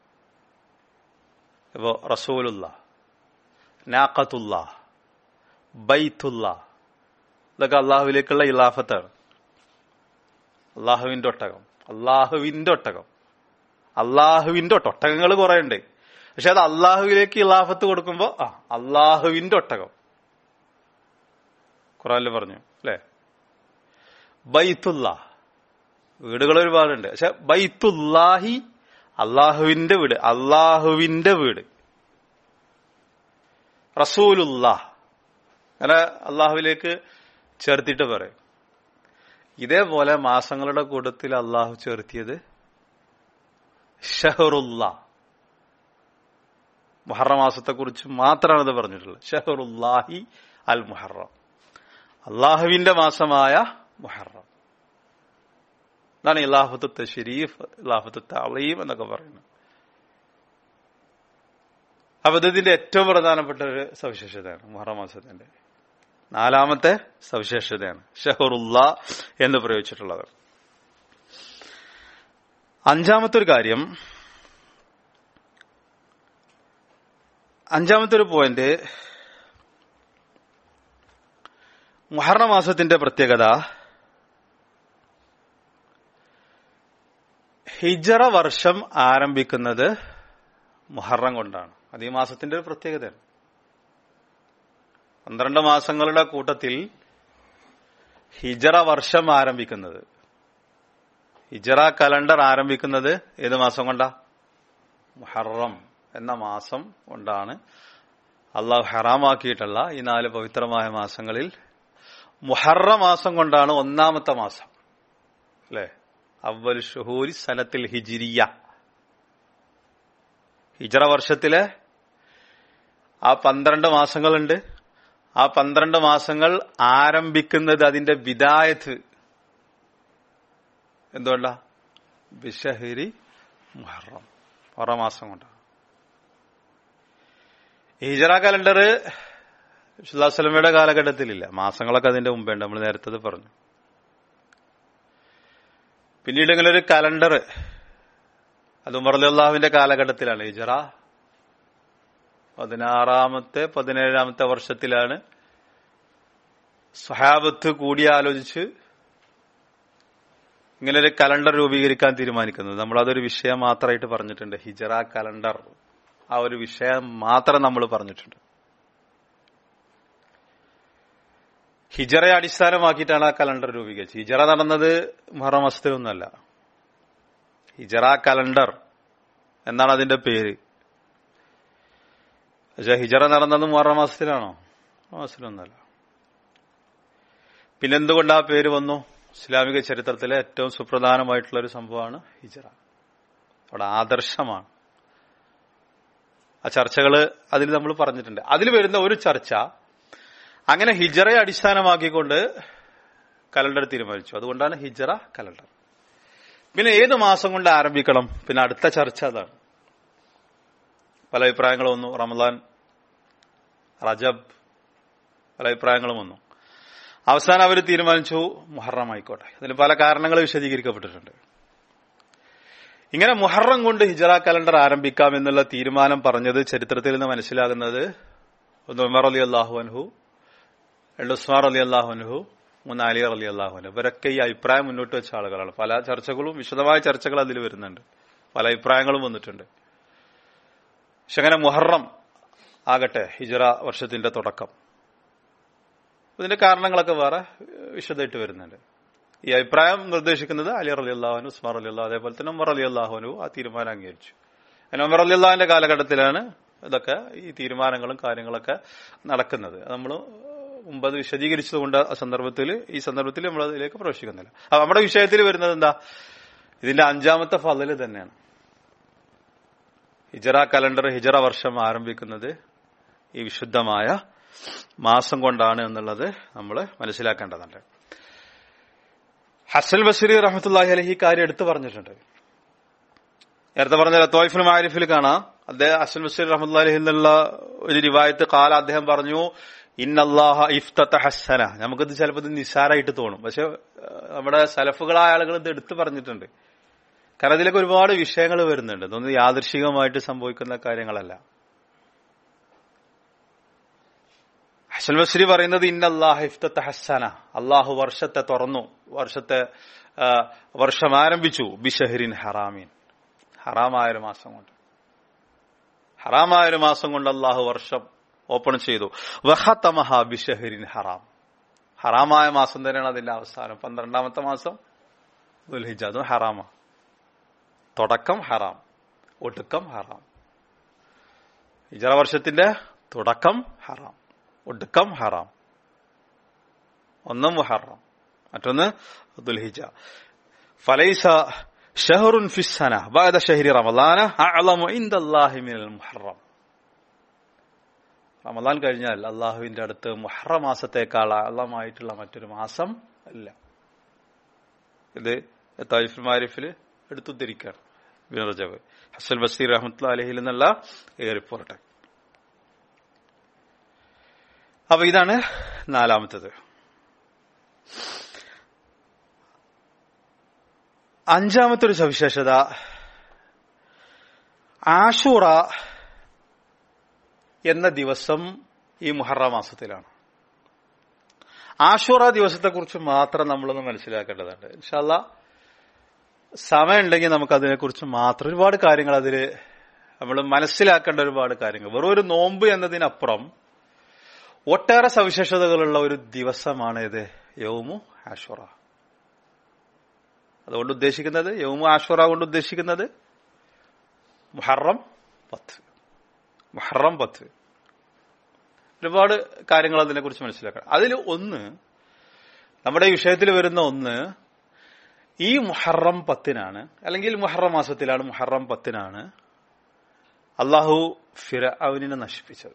ഇപ്പോ റസൂലുള്ളാഹ്, നാഖത്തുല്ലാഹ്, ബൈത്തുല്ലാഹ്, ഇതൊക്കെ അള്ളാഹുവിലേക്കുള്ള ഇലാഫത്താണ്. അള്ളാഹുവിന്റെ ഒട്ടകം, അള്ളാഹുവിന്റെ ഒട്ടകം, അള്ളാഹുവിന്റെ ഒട്ട ഒട്ടകങ്ങൾ കുറെ ഉണ്ട്. പക്ഷെ അത് അള്ളാഹുവിലേക്ക് ഇലാഫത്ത് കൊടുക്കുമ്പോ ആ അള്ളാഹുവിന്റെ ഒട്ടകം ഖുർആനിൽ പറഞ്ഞു അല്ലെ? ബൈത്തുല്ലാഹ്, വീടുകൾ ഒരുപാടുണ്ട്. പക്ഷെ ബൈത്തുല്ലാഹി അള്ളാഹുവിന്റെ വീട്, അള്ളാഹുവിന്റെ വീട്. റസൂലുല്ലാഹ് അങ്ങനെ അള്ളാഹുവിലേക്ക് ചേർത്തിട്ട് പറയും. ഇതേപോലെ മാസങ്ങളുടെ കൂട്ടത്തിൽ അള്ളാഹു ചേർത്തിയത് ഷഹറുല്ലാഹ്. മുഹറം മാസത്തെ കുറിച്ച് മാത്രമാണ് ഇത് പറഞ്ഞിട്ടുള്ളത്. ഷഹറുല്ലാഹി അൽ മുഹറം, അള്ളാഹുവിന്റെ മാസമായ മുഹറം. ഇതാണ് ഇലാഫത്തു തശ്രീഫ്, ഇലാഫത്തു തഅളീം എന്നൊക്കെ പറയുന്നത്. അപ്പൊ ഇതിന്റെ ഏറ്റവും പ്രധാനപ്പെട്ട ഒരു സവിശേഷതയാണ് മുഹറം മാസത്തിന്റെ നാലാമത്തെ സവിശേഷതയാണ് ഷഹറുല്ലാഹ് എന്ന് പ്രയോഗിച്ചിട്ടുള്ളത്. അഞ്ചാമത്തെ ഒരു കാര്യം, അഞ്ചാമത്തെ ഒരു പോയിന്റ്, മുഹറം മാസത്തിന്റെ പ്രത്യേകത ഹിജറ വർഷം ആരംഭിക്കുന്നത് മുഹറം കൊണ്ടാണ്. അത് ഈ മാസത്തിന്റെ ഒരു പ്രത്യേകതയാണ്. പന്ത്രണ്ട് മാസങ്ങളുടെ കൂട്ടത്തിൽ ഹിജറ വർഷം ആരംഭിക്കുന്നത്, ഹിജറ കലണ്ടർ ആരംഭിക്കുന്നത് ഏത് മാസം കൊണ്ടാ? മുഹറം എന്ന മാസം കൊണ്ടാണ്. അള്ളാഹു ഹറാമാക്കിയിട്ടുള്ള ഈ നാല് പവിത്രമായ മാസങ്ങളിൽ മുഹറം മാസം കൊണ്ടാണ് ഒന്നാമത്തെ മാസം അല്ലെ? അവ്വൽ ഷുഹൂരി സനത്തിൽ ഹിജിരിയ, ഹിജറ വർഷത്തിലെ ആ പന്ത്രണ്ട് മാസങ്ങളുണ്ട്. ആ പന്ത്രണ്ട് മാസങ്ങൾ ആരംഭിക്കുന്നത് അതിന്റെ വിദായത്ത് എന്തുകൊണ്ടാ? ബിഷഹരി മുഹറം, മുഹറം മാസം കൊണ്ടാണ്. ഹിജറ കലണ്ടർ റസൂലുള്ളാഹി സ്വല്ലമയുടെ കാലഘട്ടത്തിലില്ല, മാസങ്ങളൊക്കെ അതിന്റെ മുമ്പേ നമ്മൾ നേരത്തെ പറഞ്ഞു. പിന്നീട് ഇങ്ങനെ ഒരു കലണ്ടർ അത് ഉമർ റളിയല്ലാഹുവിന്റെ കാലഘട്ടത്തിലാണ്. ഹിജ്റ പതിനാറാമത്തെ പതിനേഴാമത്തെ വർഷത്തിലാണ് സ്വഹാബത്ത് കൂടിയാലോചിച്ച് ഇങ്ങനെ ഒരു കലണ്ടർ രൂപീകരിക്കാൻ തീരുമാനിക്കുന്നത്. നമ്മൾ അതൊരു വിഷയം മാത്രമായിട്ട് പറഞ്ഞിട്ടുണ്ട്. ഹിജ്റ കലണ്ടർ ആ ഒരു വിഷയം മാത്രം നമ്മൾ പറഞ്ഞിട്ടുണ്ട്. ഹിജ്റയെ അടിസ്ഥാനമാക്കിയിട്ടാണ് ആ കലണ്ടർ രൂപീകരിച്ചത്. ഹിജ്റ നടന്നത് മുഹറം മാസത്തിലൊന്നുമല്ല. ഹിജ്റ കലണ്ടർ എന്നാണ് അതിന്റെ പേര്. പക്ഷെ ഹിജ്റ നടന്നത് മുഹറം മാസത്തിലാണോ? മാസത്തിലൊന്നല്ല. പിന്നെന്തുകൊണ്ട് ആ പേര് വന്നു? ഇസ്ലാമിക ചരിത്രത്തിലെ ഏറ്റവും സുപ്രധാനമായിട്ടുള്ള ഒരു സംഭവമാണ് ഹിജ്റ. അവിടെ ആദർശമാണ്. ആ ചർച്ചകള് അതിൽ നമ്മൾ പറഞ്ഞിട്ടുണ്ട്. അതിൽ വരുന്ന ഒരു ചർച്ച അങ്ങനെ ഹിജ്റയെ അടിസ്ഥാനമാക്കിക്കൊണ്ട് കലണ്ടർ തീരുമാനിച്ചു. അതുകൊണ്ടാണ് ഹിജ്റ കലണ്ടർ. പിന്നെ ഏത് മാസം കൊണ്ട് ആരംഭിക്കണം? പിന്നെ അടുത്ത ചർച്ച അതാണ്. പല അഭിപ്രായങ്ങളും വന്നു. റമദാൻ, റജബ്, പല അഭിപ്രായങ്ങളും വന്നു. അവസാനം അവർ തീരുമാനിച്ചു മുഹറം ആയിക്കോട്ടെ. അതിന് പല കാരണങ്ങൾ വിശദീകരിക്കപ്പെട്ടിട്ടുണ്ട്. ഇങ്ങനെ മുഹറം കൊണ്ട് ഹിജ്റ കലണ്ടർ ആരംഭിക്കാം എന്നുള്ള തീരുമാനം പറഞ്ഞത് ചരിത്രത്തിൽ നിന്ന് മനസ്സിലാകുന്നത് ഒന്ന് ഉമർ റളിയല്ലാഹു അൻഹു, രണ്ട് ഉസ്മാൻ റളിയല്ലാഹു അൻഹു, മൂന്ന് അലി റളിയല്ലാഹു അൻഹു. ഇവരൊക്കെ ഈ അഭിപ്രായം മുന്നോട്ട് വെച്ച ആളുകളാണ്. പല ചർച്ചകളും വിശദമായ ചർച്ചകൾ അതിൽ വരുന്നുണ്ട്. പല അഭിപ്രായങ്ങളും വന്നിട്ടുണ്ട്. പക്ഷെ അങ്ങനെ മുഹറം ആകട്ടെ ഹിജ്റ വർഷത്തിന്റെ തുടക്കം. ഇതിന്റെ കാരണങ്ങളൊക്കെ വേറെ വിശദമായിട്ട് വരുന്നുണ്ട്. ഈ അഭിപ്രായം നിർദ്ദേശിക്കുന്നത് അലി റളിയല്ലാഹു അൻഹു, ഉസ്മാൻ റളിയല്ലാഹു, അതേപോലെ തന്നെ ഉമർ റളിയല്ലാഹു അൻഹു ആ തീരുമാനം അംഗീകരിച്ചു. അങ്ങനെ ഉമർ റളിയല്ലാഹുവിന്റെ കാലഘട്ടത്തിലാണ് ഇതൊക്കെ ഈ തീരുമാനങ്ങളും കാര്യങ്ങളൊക്കെ നടക്കുന്നത്. നമ്മൾ മുമ്പ് അത് വിശദീകരിച്ചതുകൊണ്ട് ആ സന്ദർഭത്തിൽ ഈ സന്ദർഭത്തിൽ നമ്മൾ അതിലേക്ക് പ്രവേശിക്കുന്നില്ല. അപ്പൊ നമ്മുടെ വിഷയത്തിൽ വരുന്നത് എന്താ? ഇതിന്റെ അഞ്ചാമത്തെ ഫളല് തന്നെയാണ്. ഹിജ്റ കലണ്ടർ, ഹിജ്റ വർഷം ആരംഭിക്കുന്നത് ഈ വിശുദ്ധമായ മാസം കൊണ്ടാണ് എന്നുള്ളത് നമ്മൾ മനസ്സിലാക്കേണ്ടതുണ്ട്. ഹസൻ ബസ്രി റഹ്മത്തുള്ളാഹി അലൈഹി കാര്യം എടുത്തു പറഞ്ഞിട്ടുണ്ട്. നേരത്തെ പറഞ്ഞ ത്വായിഫുൽ മാരിഫിൽ കാണാം. അദ്ദേഹം ഹസൻ ബസ്രി റഹ്മത്തുള്ളാഹി അലൈഹി എന്നുള്ള ഒരു റിവായത്ത് കാല അദ്ദേഹം പറഞ്ഞു, ഇന്നല്ലാഹ ഇഫ്തതഹ ഹസന. നമുക്കിത് ചിലപ്പോൾ ഇത് നിസ്സാരമായിട്ട് തോന്നും. പക്ഷെ നമ്മുടെ സലഫുകളായ ആളുകൾ ഇത് എടുത്തു പറഞ്ഞിട്ടുണ്ട്. കാരണം ഇതിലൊക്കെ ഒരുപാട് വിഷയങ്ങൾ വരുന്നുണ്ട്. ഇതൊന്നും യാദൃശികമായിട്ട് സംഭവിക്കുന്ന കാര്യങ്ങളല്ല. ഹസൻ ബസ്രി പറയുന്നത് ഇന്നല്ലാഹ ഇഫ്തതഹ ഹസന, അള്ളാഹു വർഷത്തെ തുറന്നു, വർഷത്തെ വർഷം ആരംഭിച്ചു ബിശഹ്റിൻ ഹറാമിൻ, ഹറാമായൊരു മാസം കൊണ്ട്. ഹറാമായൊരു മാസം കൊണ്ട് അള്ളാഹു വർഷം ഓപ്പൺ ചെയ്തു. വഖതമഹ ബിശഹ്റിൻ ഹറാം, ഹറാമായ മാസം തന്നെയാണ് അതിന്റെ അവസാനം. പന്ത്രണ്ടാമത്തെ മാസം ദുൽഹിജ്ജ, അതും ഹറാമ. തുടക്കം ഹറാം, ഒടുക്കം ഹറാം. ഹിജ്റ വർഷത്തിന്റെ തുടക്കം ഹറാം, ഒടുക്കം ഹറാം. ഒന്ന് മുഹറം, മറ്റൊന്ന് ദുൽഹിജ്ജ. ഫലൈസ ഷഹറുൻ ഫിസ്സന ബഅദ ഷഹ്രി റമളാന അഅ്ളമു ഇൻദല്ലാഹി മിനൽ മുഹറം. റമളാൻ കഴിഞ്ഞാൽ അള്ളാഹുവിന്റെ അടുത്ത് മുഹറം മാസത്തേക്കാൾ അഅ്ളമായിട്ടുള്ള മറ്റൊരു മാസം അല്ല. ഇത് തൈഫുൽ മാരിഫിൽ എടുത്തുദ്ധരിക്കുകയാണ് ഇബ്നു റജബ്, ഹസൻ ബസ്രി റഹ്മത്തുള്ളാഹി അലൈഹി എന്നുള്ള ഈ റിപ്പോർട്ട്. അപ്പൊ ഇതാണ് നാലാമത്തത്. അഞ്ചാമത്തെ ഒരു സവിശേഷത ആശൂറ എന്ന ദിവസം ഈ മുഹറം മാസത്തിലാണ്. ആശൂറ ദിവസത്തെക്കുറിച്ച് മാത്രം നമ്മളൊന്ന് മനസ്സിലാക്കേണ്ടതുണ്ട്. ഇൻഷാ അല്ലാഹ് സമയം ഉണ്ടെങ്കിൽ നമുക്ക് അതിനെക്കുറിച്ച് മാത്രം ഒരുപാട് കാര്യങ്ങൾ അതിൽ നമ്മൾ മനസ്സിലാക്കേണ്ട ഒരുപാട് കാര്യങ്ങൾ. വെറും ഒരു നോമ്പ് എന്നതിനപ്പുറം ഒട്ടേറെ സവിശേഷതകളുള്ള ഒരു ദിവസമാണ് ഇത് യൗമു ആശൂറ. അതുകൊണ്ട് ഉദ്ദേശിക്കുന്നത്, യൗമു ആശൂറ കൊണ്ട് ഉദ്ദേശിക്കുന്നത് മുഹറം പത്ത്. മുഹറം പത്ത് ഒരുപാട് കാര്യങ്ങൾ അതിനെക്കുറിച്ച് മനസ്സിലാക്കണം. അതിൽ ഒന്ന്, നമ്മുടെ ഈ വിഷയത്തിൽ വരുന്ന ഒന്ന്, ഈ മുഹറം പത്തിനാണ്, അല്ലെങ്കിൽ മുഹറം മാസത്തിലാണ്, മുഹറം പത്തിനാണ് അള്ളാഹു ഫിർഔനിനെ നശിപ്പിച്ചത്.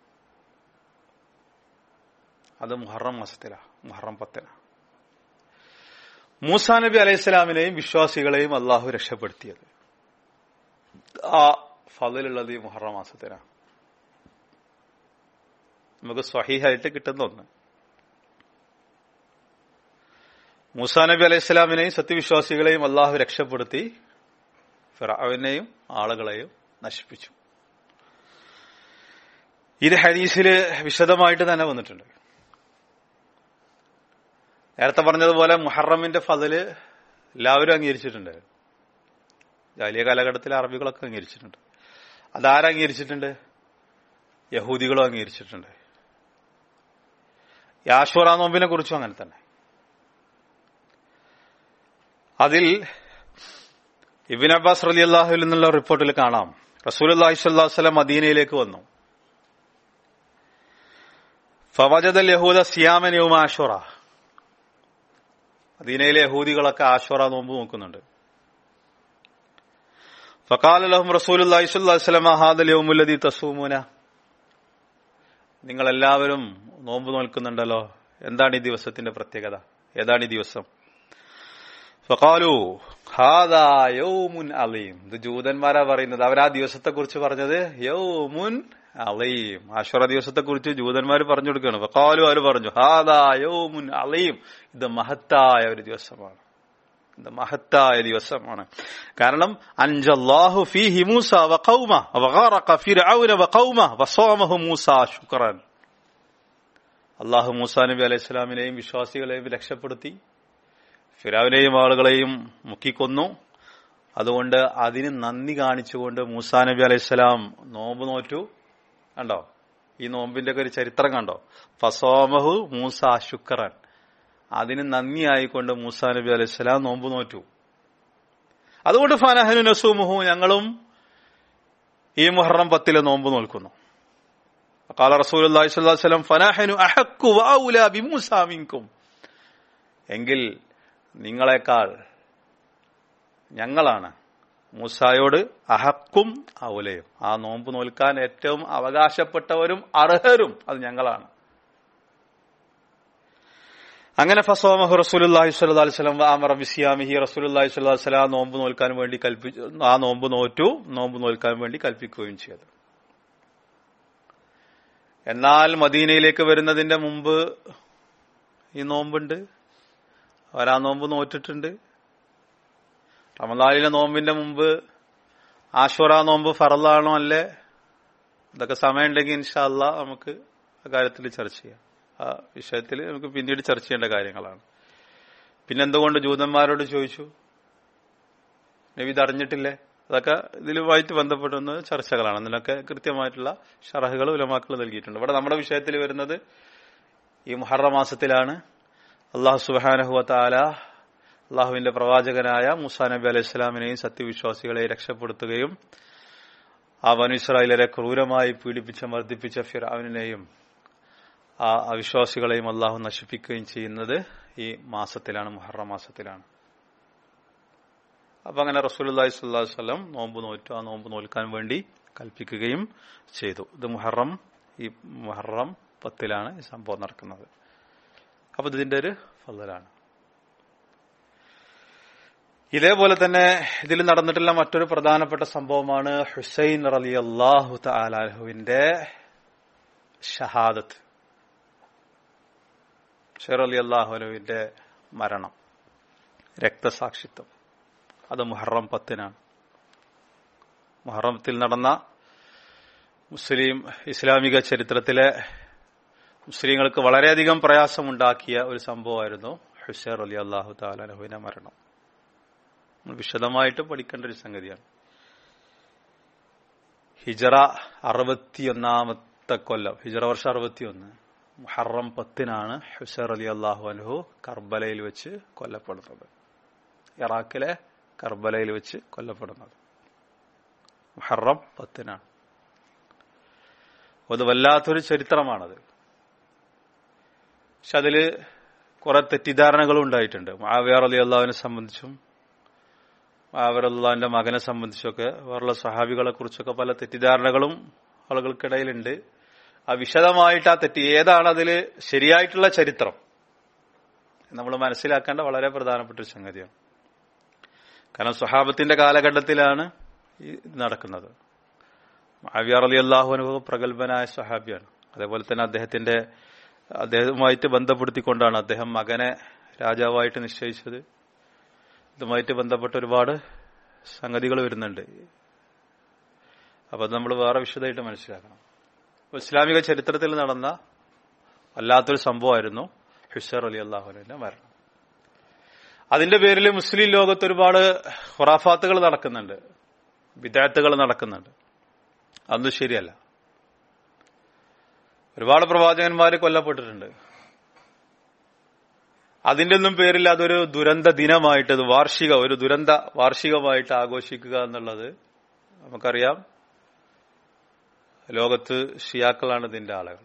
അത് മുഹറം മാസത്തിലാണ്, മുഹറം പത്തിനാണ്. മൂസാ നബി അലൈഹിസ്സലാമിനെയും വിശ്വാസികളെയും അള്ളാഹു രക്ഷപ്പെടുത്തിയത് ആ ഫളിലുള്ളത് ഈ മുഹറം മാസത്തിലാണ്. നമുക്ക് സ്വഹീഹായിട്ട് കിട്ടുന്ന ഒന്ന്. മൂസാ നബി അലൈഹി സ്വലാമിനെയും സത്യവിശ്വാസികളെയും അള്ളാഹു രക്ഷപ്പെടുത്തി ഫിർഔനെയും ആളുകളെയും നശിപ്പിച്ചു. ഇത് ഹദീസില് വിശദമായിട്ട് തന്നെ വന്നിട്ടുണ്ട്. നേരത്തെ പറഞ്ഞതുപോലെ മുഹറമിന്റെ ഫضല് എല്ലാവരും അംഗീകരിച്ചിട്ടുണ്ട്. ജാഹിലിയ്യ കാലഘട്ടത്തിലെ അറബികളൊക്കെ അംഗീകരിച്ചിട്ടുണ്ട്. അതാരും അംഗീകരിച്ചിട്ടുണ്ട്? യഹൂദികളും അംഗീകരിച്ചിട്ടുണ്ട്. ആശൂറ നോമ്പിനെ കുറിച്ചും അങ്ങനെ തന്നെ. അതിൽ ഇബ്നു അബ്ബാസ് റളിയല്ലാഹു അൻഹു എന്നുള്ള റിപ്പോർട്ടിൽ കാണാം, റസൂലുള്ളാഹി സ്വല്ലല്ലാഹു അലൈഹി വസല്ലം മദീനയിലേക്ക് വന്നു. ഫവജദൽ യഹൂദ സിയാമൻ യൗമ ആശൂറ. മദീനയിലെ യഹൂദികളൊക്കെ ആശൂറ നോമ്പ് നോക്കുന്നുണ്ട്. ഫഖാല ലഹും റസൂലുള്ളാഹി സ്വല്ലല്ലാഹു അലൈഹി വസല്ലം ഹാദൽ യൗമുൽ ലദീ തസൂമുന. നിങ്ങൾ എല്ലാവരും നോമ്പ് നോൽക്കുന്നുണ്ടല്ലോ, എന്താണ് ഈ ദിവസത്തിന്റെ പ്രത്യേകത? ഏതാണ് ഈ ദിവസം? ഫഖാലു ഹാദാ യൗമുൻ അലീം. ഇത് ജൂതന്മാരാ പറയുന്നത്. അവർ ആ ദിവസത്തെ കുറിച്ച് പറഞ്ഞത് യൗമുൻ അലീം, ആശൂറ ദിവസത്തെ കുറിച്ച് ജൂതന്മാർ പറഞ്ഞു കൊടുക്കുകയാണ്. ഫഖാലു, അവർ പറഞ്ഞു ഹാദാ യൗമുൻ അലീം, ഇത് മഹത്തായ ഒരു ദിവസമാണ്, ഇത് മഹത്തായ ദിവസമാണ്. കാരണം അൻജല്ലാഹു ഫീഹി മൂസ വഖൗമ വഗറഖ ഫിർഔന വഖൗമ വസാമഹു മൂസ ശുക്രൻ. അല്ലാഹു മൂസാ നബി അലൈഹി സ്വലാമിനെയും വിശ്വാസികളെയും രക്ഷപ്പെടുത്തി, ഫിർഔനെയും ആളുകളെയും മുക്കിക്കൊന്നു. അതുകൊണ്ട് അതിന് നന്ദി കാണിച്ചുകൊണ്ട് മൂസാ നബി അലൈഹി സ്വലാം നോമ്പ് നോറ്റു. കണ്ടോ ഈ നോമ്പിന്റെ ഒക്കെ ഒരു ചരിത്രം കണ്ടോ? ഫസാമഹു മൂസ ശുക്രൻ. അതിന് നന്ദി ആയിക്കൊണ്ട് മൂസാ നബി അലൈഹി സ്വലാം നോമ്പ് നോറ്റു. അതുകൊണ്ട് ഫനഹനു നസൂമുഹു, ഞങ്ങളും ഈ മുഹറം പത്തിലെ നോമ്പ് നോൽക്കുന്നു. ഖാല റസൂലുള്ളാഹി സ്വല്ലല്ലാഹു അലൈഹി വസല്ലം ഫനഹനു അഹഖു വഔലാ ബിമൂസാ മിൻകും. എങ്കിൽ നിങ്ങളെക്കാൾ ഞങ്ങളാണ് മൂസായോട് അഹക്കും ഔലയും, ആ നോമ്പ് നോൽക്കാൻ ഏറ്റവും അവകാശപ്പെട്ടവരും അർഹരും അത് ഞങ്ങളാണ്. അങ്ങനെ ഫസോമഹു റസൂലുള്ളാഹി സ്വല്ലല്ലാഹു അലൈഹി വസല്ലം വഅമറ ബിസിയാമിഹി. റസൂലുള്ളാഹി സ്വല്ലല്ലാഹു അലൈഹി വസല്ലം നോമ്പ് നോൽക്കാൻ വേണ്ടി കൽപ്പിച്ചു, ആ നോമ്പ് നോറ്റു, നോമ്പ് നോൽക്കാൻ വേണ്ടി കൽപ്പിക്കുകയും ചെയ്തു. എന്നാൽ മദീനയിലേക്ക് വരുന്നതിന്റെ മുമ്പ് ഈ നോമ്പുണ്ട്, അവരാ നോമ്പ് നോറ്റിട്ടുണ്ട്. റമദാനിലെ നോമ്പിന്റെ മുമ്പ് ആശൂറ നോമ്പ് ഫറലാണോ അല്ലേ? ഇതൊക്കെ സമയമുണ്ടെങ്കിൽ ഇൻഷാ അല്ലാഹ് നമുക്ക് ആ കാര്യത്തിൽ ചർച്ച ചെയ്യാം. ആ വിഷയത്തിൽ നമുക്ക് പിന്നീട് ചർച്ച ചെയ്യേണ്ട കാര്യങ്ങളാണ്. പിന്നെന്തുകൊണ്ട് ജൂതന്മാരോട് ചോദിച്ചു, നബി ഇത് അറിഞ്ഞിട്ടില്ലേ? അതൊക്കെ ഇതിലുമായിട്ട് ബന്ധപ്പെടുന്ന ചർച്ചകളാണ്. അതിനൊക്കെ കൃത്യമായിട്ടുള്ള ഷറഹുകൾ ഉലമാക്കൾ നൽകിയിട്ടുണ്ട്. ഇവിടെ നമ്മുടെ വിഷയത്തിൽ വരുന്നത് ഈ മുഹറം മാസത്തിലാണ് അല്ലാഹു സുബ്ഹാനഹു വ തആല അള്ളാഹുവിന്റെ പ്രവാചകനായ മൂസാ നബി അലൈഹി സ്വലാമിനെയും സത്യവിശ്വാസികളെ രക്ഷപ്പെടുത്തുകയും ആ ബനൂ ഇസ്രായേലരെ ക്രൂരമായി പീഡിപ്പിച്ച മർദ്ദിപ്പിച്ച ഫിർഔനെയും ആ അവിശ്വാസികളെയും അള്ളാഹു നശിപ്പിക്കുകയും ചെയ്യുന്നത് ഈ മാസത്തിലാണ്, മുഹറം മാസത്തിലാണ്. അപ്പൊ അങ്ങനെ റസൂലുള്ളാഹി സ്വല്ലല്ലാഹു അലൈഹി വസല്ലം നോമ്പ് നോറ്റു, ആ നോമ്പ് നോൽക്കാൻ വേണ്ടി കൽപ്പിക്കുകയും ചെയ്തു. ഇത് മുഹറം ഈ മുഹറം പത്തിലാണ് ഈ സംഭവം നടക്കുന്നത്. അപ്പൊ ഇതിന്റെ ഒരു ഫളലാണ്. ഇതേപോലെ തന്നെ ഇതിൽ നടന്നിട്ടുള്ള മറ്റൊരു പ്രധാനപ്പെട്ട സംഭവമാണ് ഹുസൈൻ റളിയല്ലാഹു തആല അൻഹുവിന്റെ ഷഹാദത്ത്, ഹുസൈൻ റളിയല്ലാഹു അൻഹുവിന്റെ മരണം, രക്തസാക്ഷിത്വം. അത് മുഹറം പത്തിനാണ്. മുഹറത്തിൽ നടന്ന മുസ്ലിം ഇസ്ലാമിക ചരിത്രത്തിലെ മുസ്ലിങ്ങൾക്ക് വളരെയധികം പ്രയാസമുണ്ടാക്കിയ ഒരു സംഭവമായിരുന്നു ഹുസൈൻ റളിയല്ലാഹു തആല അൻഹുവിന്റെ മരണം. വിശദമായിട്ട് പഠിക്കേണ്ട ഒരു സംഗതിയാണ്. ഹിജറ അറുപത്തിയൊന്നാമത്തെ കൊല്ലം, ഹിജറ വർഷം അറുപത്തിയൊന്ന്, മുഹറം പത്തിനാണ് ഹുസൈൻ റളിയല്ലാഹു അൻഹു കർബലയിൽ വെച്ച് കൊല്ലപ്പെടുന്നത്. ഇറാഖിലെ കർബലയിൽ വെച്ച് കൊല്ലപ്പെടുന്നത് മുഹറം പത്തിനാണ്. അത് വല്ലാത്തൊരു ചരിത്രമാണത്. പക്ഷെ അതില് കുറെ തെറ്റിദ്ധാരണകളും ഉണ്ടായിട്ടുണ്ട്. മുആവിയ റളിയല്ലാഹുവിനെ സംബന്ധിച്ചും മുആവിയ റളിയല്ലാഹുവിന്റെ മകനെ സംബന്ധിച്ചൊക്കെ വേറുള്ള സഹാബികളെ കുറിച്ചൊക്കെ പല തെറ്റിദ്ധാരണകളും ആളുകൾക്കിടയിലുണ്ട്. ആ വിശദമായിട്ട് ആ തെറ്റി ഏതാണ് അതില് ശരിയായിട്ടുള്ള ചരിത്രം നമ്മൾ മനസ്സിലാക്കേണ്ട വളരെ പ്രധാനപ്പെട്ട ഒരു സംഗതിയാണ്. കാരണം സ്വഹാബത്തിന്റെ കാലഘട്ടത്തിലാണ് ഇത് നടക്കുന്നത്. മുആവിയ റളിയല്ലാഹു അൻഹു പ്രഗൽഭനായ സ്വഹാബിയാണ്. അതേപോലെ തന്നെ അദ്ദേഹത്തിന്റെ അദ്ദേഹവുമായിട്ട് ബന്ധപ്പെടുത്തിക്കൊണ്ടാണ് അദ്ദേഹം മകനെ രാജാവായിട്ട് നിശ്ചയിച്ചത്. ഇതുമായിട്ട് ബന്ധപ്പെട്ട ഒരുപാട് സംഗതികൾ വരുന്നുണ്ട്. അപ്പൊ അത് നമ്മൾ വേറെ വിശദമായിട്ട് മനസ്സിലാക്കണം. ഇസ്ലാമിക ചരിത്രത്തിൽ നടന്ന വല്ലാത്തൊരു സംഭവമായിരുന്നു ഹുസൈൻ റളിയല്ലാഹു അൻഹുവിന്റെ മരണം. അതിന്റെ പേരിൽ മുസ്ലിം ലോകത്ത് ഒരുപാട് ഖുറാഫാത്തുകൾ നടക്കുന്നുണ്ട്, ബിദ്അത്തുകൾ നടക്കുന്നുണ്ട്. അതൊന്നും ശരിയല്ല. ഒരുപാട് പ്രവാചകന്മാര് കൊല്ലപ്പെട്ടിട്ടുണ്ട്. അതിന്റെ ഒന്നും പേരിൽ അതൊരു ദുരന്ത ദിനമായിട്ട്, അത് വാർഷിക ഒരു ദുരന്ത വാർഷികമായിട്ട് ആഘോഷിക്കുക എന്നുള്ളത് നമുക്കറിയാം. ലോകത്ത് ഷിയാക്കളാണ് ഇതിന്റെ ആളുകൾ.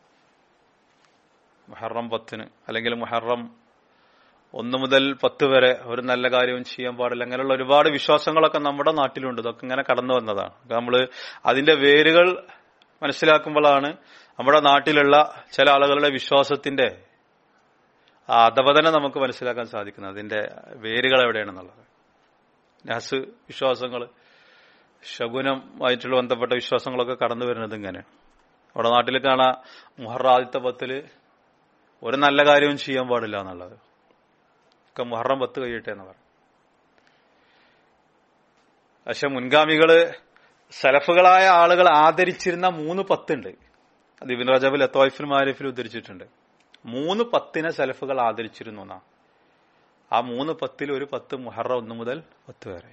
മുഹറം പത്തിന് അല്ലെങ്കിൽ മുഹറം ഒന്ന് മുതൽ പത്ത് വരെ ഒരു നല്ല കാര്യവും ചെയ്യാൻ പാടില്ല, അങ്ങനെയുള്ള ഒരുപാട് വിശ്വാസങ്ങളൊക്കെ നമ്മുടെ നാട്ടിലുണ്ട്. ഇതൊക്കെ ഇങ്ങനെ കടന്നു വന്നതാണ്. നമ്മള് അതിന്റെ വേരുകൾ മനസ്സിലാക്കുമ്പോഴാണ് നമ്മുടെ നാട്ടിലുള്ള ചില ആളുകളുടെ വിശ്വാസത്തിന്റെ ആ അധപതനം നമുക്ക് മനസ്സിലാക്കാൻ സാധിക്കുന്നത്, അതിന്റെ വേരുകൾ എവിടെയാണെന്നുള്ളത്. നഹ്സ് വിശ്വാസങ്ങൾ, ശകുനമായിട്ടുള്ള ബന്ധപ്പെട്ട വിശ്വാസങ്ങളൊക്കെ കടന്നു വരുന്നത് ഇങ്ങനെ. നമ്മുടെ നാട്ടിൽ കാണാം മുഹറം ആദ്യത്തെ പത്തില് ഒരു നല്ല കാര്യവും ചെയ്യാൻ പാടില്ല എന്നുള്ളത്. ഒക്കെ മുഹറം പത്ത് കഴിയട്ടെ എന്ന് പറയും. പക്ഷെ മുൻഗാമികള് സലഫുകളായ ആളുകൾ ആദരിച്ചിരുന്ന മൂന്ന് പത്തുണ്ട്. അത് ഇബ്നു റജബ് ലത്വായിഫുൽ മാരിഫിൽ ഉദ്ധരിച്ചിട്ടുണ്ട്. മൂന്ന് പത്തിനെ സലഫുകൾ ആദരിച്ചിരുന്നു എന്നാ. ആ മൂന്ന് പത്തിൽ ഒരു പത്ത് മുഹറം ഒന്ന് മുതൽ പത്ത് വരെ.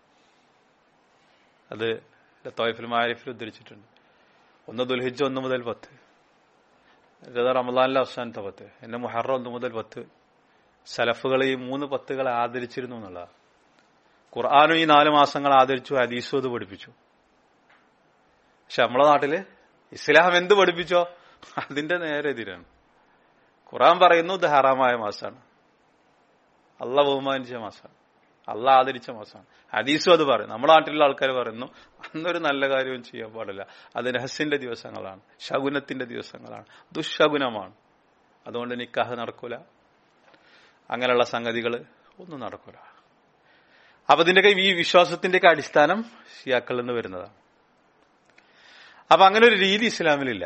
അത് ലത്വായിഫുൽ മാരിഫിൽ ഉദ്ധരിച്ചിട്ടുണ്ട്. ഒന്ന് ദുൽഹിജ്ജ ഒന്ന് മുതൽ പത്ത്, റമദാനിലെ അവസാനത്തെ പത്ത്, എന്നെ മുഹറം ഒന്ന് മുതൽ പത്ത്. സലഫുകൾ ഈ മൂന്ന് പത്തുകളെ ആദരിച്ചിരുന്നു എന്നുള്ളതാണ്. ഖുർആനും ഈ നാല് മാസങ്ങൾ ആദരിച്ചു, ഹദീസും അത് പഠിപ്പിച്ചു. പക്ഷെ നമ്മളെ നാട്ടില് ഇസ്ലാം എന്ത് പഠിപ്പിച്ചോ അതിന്റെ നേരെ എതിരാണ്. ഖുർആൻ പറയുന്നു ഇത് ഹറാമായ മാസമാണ്, അള്ളാഹ് ബഹുമാനിച്ച മാസമാണ്, അള്ളാഹ് ആദരിച്ച മാസമാണ്. ഹദീസും അത് പറയും. നമ്മുടെ നാട്ടിലുള്ള ആൾക്കാർ പറയുന്നു അന്നൊരു നല്ല കാര്യവും ചെയ്യാൻ പാടില്ല, അത് രഹസ്യന്റെ ദിവസങ്ങളാണ്, ശകുനത്തിന്റെ ദിവസങ്ങളാണ്, ദുശകുനമാണ്, അതുകൊണ്ട് നിക്കാഹ് നടക്കൂല, അങ്ങനെയുള്ള സംഗതികൾ ഒന്നും നടക്കൂല. അപ്പൊ ഇതിന്റെയൊക്കെ ഈ വിശ്വാസത്തിന്റെയൊക്കെ അടിസ്ഥാനം ഷിയാക്കളിൽ നിന്ന് വരുന്നതാണ്. അപ്പൊ അങ്ങനെ ഒരു രീതി ഇസ്ലാമിലില്ല.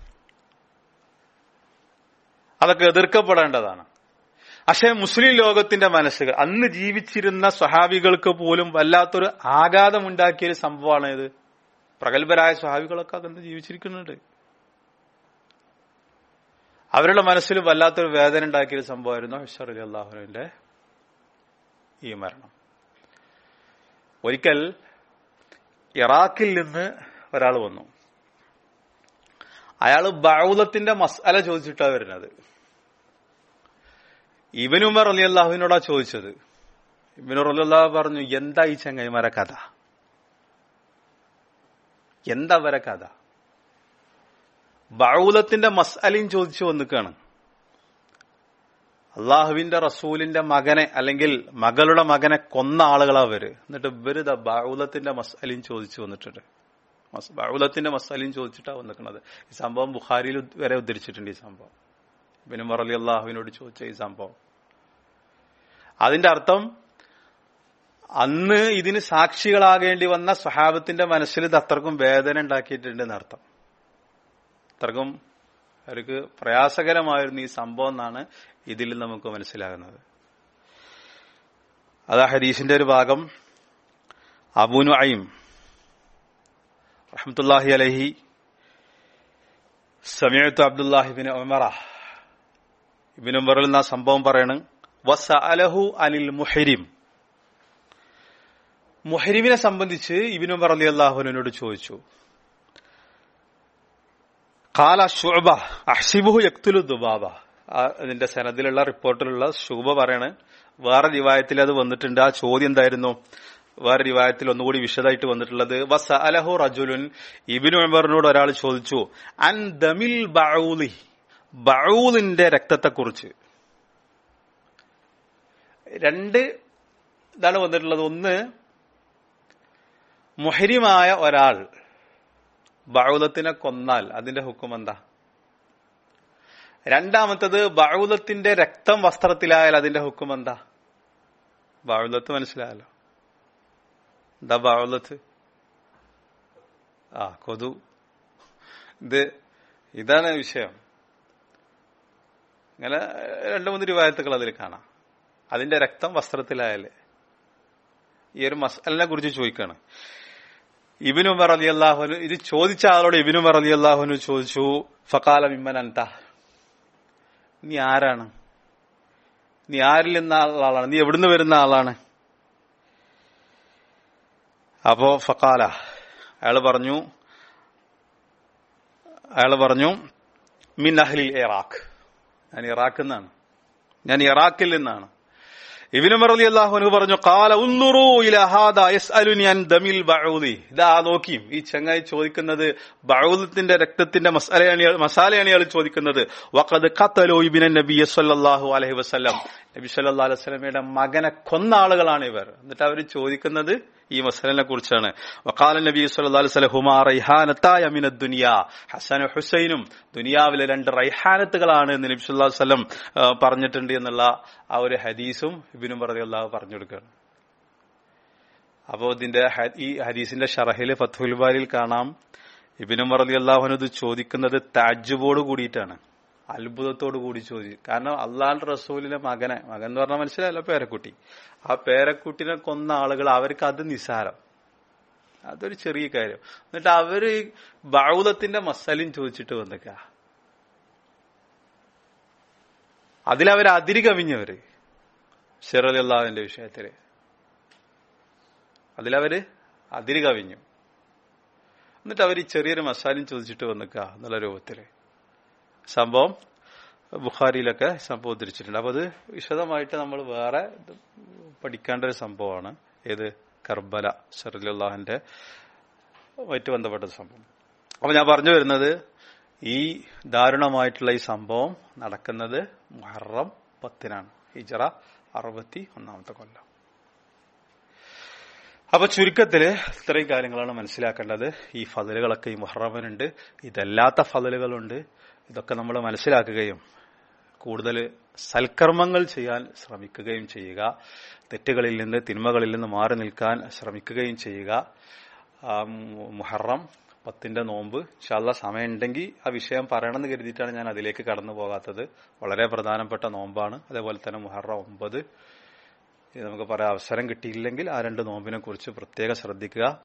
അതൊക്കെ എതിർക്കപ്പെടേണ്ടതാണ്. പക്ഷേ മുസ്ലിം ലോകത്തിന്റെ മനസ്സുകൾ, അന്ന് ജീവിച്ചിരുന്ന സ്വഹാബികൾക്ക് പോലും വല്ലാത്തൊരു ആഘാതമുണ്ടാക്കിയൊരു സംഭവമാണ് ഇത്. പ്രഗത്ഭരായ സ്വഹാബികളൊക്കെ അന്ന് ജീവിച്ചിരിക്കുന്നുണ്ട്. അവരുടെ മനസ്സിൽ വല്ലാത്തൊരു വേദന ഉണ്ടാക്കിയൊരു സംഭവമായിരുന്നു ഹുസൈൻ റളിയല്ലാഹു അൻഹുവിന്റെ ഈ മരണം. ഒരിക്കൽ ഇറാഖിൽ നിന്ന് ഒരാൾ വന്നു. അയാള് ബഅൂദത്തിന്റെ മസ്അല ചോദിച്ചിട്ടാണ് വരുന്നത്. ഇബ്നു ഉമർ റളിയല്ലാഹുവിനോടാ ചോദിച്ചത്. ഇബ്നു റളിയല്ലാഹു പറഞ്ഞു, എന്താ ഈ ചങ്ങായിമാരെ കഥ, എന്താ വരെ കഥ? ബഅൂദത്തിന്റെ മസ്അലയും ചോദിച്ചു വന്നിക്കാണ്. അള്ളാഹുവിന്റെ റസൂലിന്റെ മകനെ അല്ലെങ്കിൽ മകളുടെ മകനെ കൊന്ന ആളുകളാ അവര്. എന്നിട്ട് ഇവര് ബഅൂദത്തിന്റെ മസ്അലയും ചോദിച്ചു വന്നിട്ടുണ്ട്. ബഅൂദത്തിന്റെ മസ്അലയും ചോദിച്ചിട്ടാ വന്നിക്കുന്നത്. ഈ സംഭവം ബുഖാരിയിൽ വരെ ഉദ്ധരിച്ചിട്ടുണ്ട്. ഈ സംഭവം ഇബ്നു ഉമർ റളിയല്ലാഹുവിനോട് ചോദിച്ച ഈ സംഭവം, അതിന്റെ അർത്ഥം അന്ന് ഇതിന് സാക്ഷികളാകേണ്ടി വന്ന സ്വഹാബത്തിന്റെ മനസ്സിൽ ഇത് അത്രക്കും വേദന ഉണ്ടാക്കിയിട്ടുണ്ടെന്ന് അർത്ഥം. അത്രക്കും അവർക്ക് പ്രയാസകരമായിരുന്നു ഈ സംഭവം എന്നാണ് ഇതിൽ നമുക്ക് മനസ്സിലാകുന്നത്. അത് ആ ഹദീസിന്റെ ഒരു ഭാഗം അബൂ നുഐം റഹ്മത്തുള്ളാഹി അലൈഹി സമീഅതു അബ്ദുല്ലാഹി ഇബ്നു ഉമറ, ഇബ്നു ഉമറിൽ നിന്ന് ആ സംഭവം പറയണ്. വസഅലഹു അനിൽ മുഹരിം, മുഹരിമിനെ സംബന്ധിച്ച് ഇബ്നു ഉമർ റളിയല്ലാഹു അൻഹുവിനോട് ചോദിച്ചു. ഖാല ശുഅബ അഹ്സിബുഹു യഖ്തുലു ദുബാബ. അതിന്റെ സനദിലുള്ള റിപ്പോർട്ടിലുള്ള ശുഅബ പറയാണ്, വേറെ റിവായത്തിൽ അത് വന്നിട്ടുണ്ട്. ആ ചോദ്യം എന്തായിരുന്നു? വേറെ റിവായത്തിൽ ഒന്നുകൂടി വിശദമായിട്ട് വന്നിട്ടുള്ളത്, വസഅലഹു റജുലുൻ, ഇബ്നു ഉമറിനോട് ഒരാൾ ചോദിച്ചു, അൻ ദമിൽ ബഅൂലി, ബഅൂലിന്റെ രക്തത്തെക്കുറിച്ച്. രണ്ട് ഇതാണ് വന്നിട്ടുള്ളത്. ഒന്ന്, മുഹരിമായ ഒരാൾ ബഅൂദത്തിനെ കൊന്നാൽ അതിന്റെ ഹുക്കം എന്താ? രണ്ടാമത്തത്, ബഅൂദത്തിന്റെ രക്തം വസ്ത്രത്തിലായാൽ അതിന്റെ ഹുക്കം എന്താ? ബഅൂദത്ത് മനസ്സിലായല്ലോ, എന്താ ബഅൂദത്ത്? ആ കൊതു. ഇത് ഇതാണ് വിഷയം. ഇങ്ങനെ രണ്ടു മൂന്ന് രൂപായത്തുകൾ അതിൽ കാണാം. അതിന്റെ രക്തം വസ്ത്രത്തിലായാല് ഈ ഒരു മസ്അലിനെ കുറിച്ച് ചോദിക്കാണ്. ഇബ്നു ഉമർ റളിയല്ലാഹു, ഇത് ചോദിച്ച ആളോട് ഇബ്നു ഉമർ റളിയല്ലാഹു ചോദിച്ചു, ഫഖാല മിമ്മൻ അൻത, നീ ആരാണ്, നീ ആരിൽ നിന്ന ആളാണ്, നീ എവിടുന്ന് വരുന്ന ആളാണ്? അപ്പോ ഫഖാല, അയാള് പറഞ്ഞു അയാള് പറഞ്ഞു മിൻ അഹ്ലിൽ ഇറാഖ്, ഞാൻ ഇറാഖിൽ നിന്നാണ്, ഞാൻ ഇറാഖിൽ നിന്നാണ്. ഇബ്നു ഉമർ റളിയല്ലാഹു അൻഹു പറഞ്ഞു, ഖാല ഉൻദുറൂ ഇലാ ഹാദാ യസ്അലുനി അൻ ദമിൽ ബഊദി, ഇതാ നോക്കി ഈ ചങ്ങായി ചോദിക്കുന്നത് ബഊദത്തിന്റെ രക്തത്തിന്റെ മസാലയാണ് മസാലയാണ് ഇയാൾ ചോദിക്കുന്നത്. വഖദ് ഖതലു ഇബ്നു നബി സല്ലല്ലാഹു അലൈഹി വസല്ലം, നബി സല്ലല്ലാഹു അലൈഹി വസല്ലമയുടെ മകനെ കൊന്ന ആളുകളാണ് ഇവർ. എന്നിട്ട് അവർ ചോദിക്കുന്നത് ഈ മസലിനെ കുറിച്ചാണ്. വഖാല നബി സല്ലല്ലാഹു അലൈഹി വസല്ലം ഹുമാ റൈഹാനതായ മിനദ് ദുനിയ, ഹസനും ഹുസൈനും ദുനിയാവിലെ രണ്ട് റൈഹാനത്തുകളാണ് എന്ന് നബി സല്ലല്ലാഹു അലൈഹി വസല്ലം പറഞ്ഞിട്ടുണ്ട് എന്നുള്ള ആ ഒരു ഹദീസും ഇബ്നു ഉമർ റളിയല്ലാഹു പറഞ്ഞു കൊടുക്കുകയാണ്. അപ്പോ ഇതിന്റെ ഈ ഹദീസിന്റെ ഷറഹില് ഫത്ഹുൽ ബാരിയിൽ കാണാം, ഇബ്നു ഉമർ റളിയല്ലാഹു അൻഹു ഇത് ചോദിക്കുന്നത് തഅജ്ജുബോട് കൂടിയിട്ടാണ്, അത്ഭുതത്തോടു കൂടി ചോദിച്ചു. കാരണം അള്ളാഹുവിന്റെ റസൂലിന്റെ മകനെ, മകൻ എന്ന് പറഞ്ഞാൽ മനസ്സിലായല്ലോ, പേരക്കുട്ടി, ആ പേരക്കുട്ടിനെ കൊന്ന ആളുകൾ അവർക്ക് അത് നിസാരം, അതൊരു ചെറിയ കാര്യം. എന്നിട്ട് അവര് ബഊദത്തിന്റെ മസലും ചോദിച്ചിട്ട് വന്നേക്ക, അതിലവർ അതിര് കവിഞ്ഞവര് ശിർ റളിയല്ലാഹുവിന്റെ വിഷയത്തില്, അതിലവര് അതിര് കവിഞ്ഞു. എന്നിട്ട് അവർ ഈ ചെറിയൊരു മസാലും ചോദിച്ചിട്ട് വന്നേക്ക എന്നുള്ള രൂപത്തില്. സംഭവം ബുഖാരിയിലൊക്കെ സംഭവം ഉദ്ധരിച്ചിട്ടുണ്ട്. അപ്പൊ അത് വിശദമായിട്ട് നമ്മൾ വേറെ പഠിക്കേണ്ട ഒരു സംഭവമാണ്. ഏത്? കർബല റളിയല്ലാഹുവിന്റെ മറ്റു ബന്ധപ്പെട്ട സംഭവം. അപ്പൊ ഞാൻ പറഞ്ഞു വരുന്നത്, ഈ ദാരുണമായിട്ടുള്ള ഈ സംഭവം നടക്കുന്നത് മുഹറം പത്തിനാണ്, ഹിജ്റ അറുപത്തി ഒന്നാമത്തെ കൊല്ലം. അപ്പൊ ചുരുക്കത്തില് ഇത്രയും കാര്യങ്ങളാണ് മനസ്സിലാക്കേണ്ടത്. ഈ ഫളലുകളൊക്കെ ഈ മുഹറമിനുണ്ട്, ഇതല്ലാത്ത ഫളലുകളുണ്ട്. ഇതൊക്കെ നമ്മൾ മനസ്സിലാക്കുകയും കൂടുതൽ സൽക്കർമ്മങ്ങൾ ചെയ്യാൻ ശ്രമിക്കുകയും ചെയ്യുക, തെറ്റുകളിൽ നിന്ന് തിന്മകളിൽ നിന്ന് മാറി നിൽക്കാൻ ശ്രമിക്കുകയും ചെയ്യുക. മുഹറം പത്തിന്റെ നോമ്പ് ഇൻഷാ അല്ലാഹ് സമയം ഉണ്ടെങ്കിൽ ആ വിഷയം പറയണമെന്ന് കരുതിയിട്ടാണ് ഞാൻ അതിലേക്ക് കടന്നു പോകാത്തത്. വളരെ പ്രധാനപ്പെട്ട നോമ്പാണ്. അതേപോലെ തന്നെ മുഹറം ഒമ്പത് നമുക്ക് പറയാൻ അവസരം കിട്ടിയില്ലെങ്കിൽ ആ രണ്ട് നോമ്പിനെ കുറിച്ച് പ്രത്യേകം ശ്രദ്ധിക്കുക.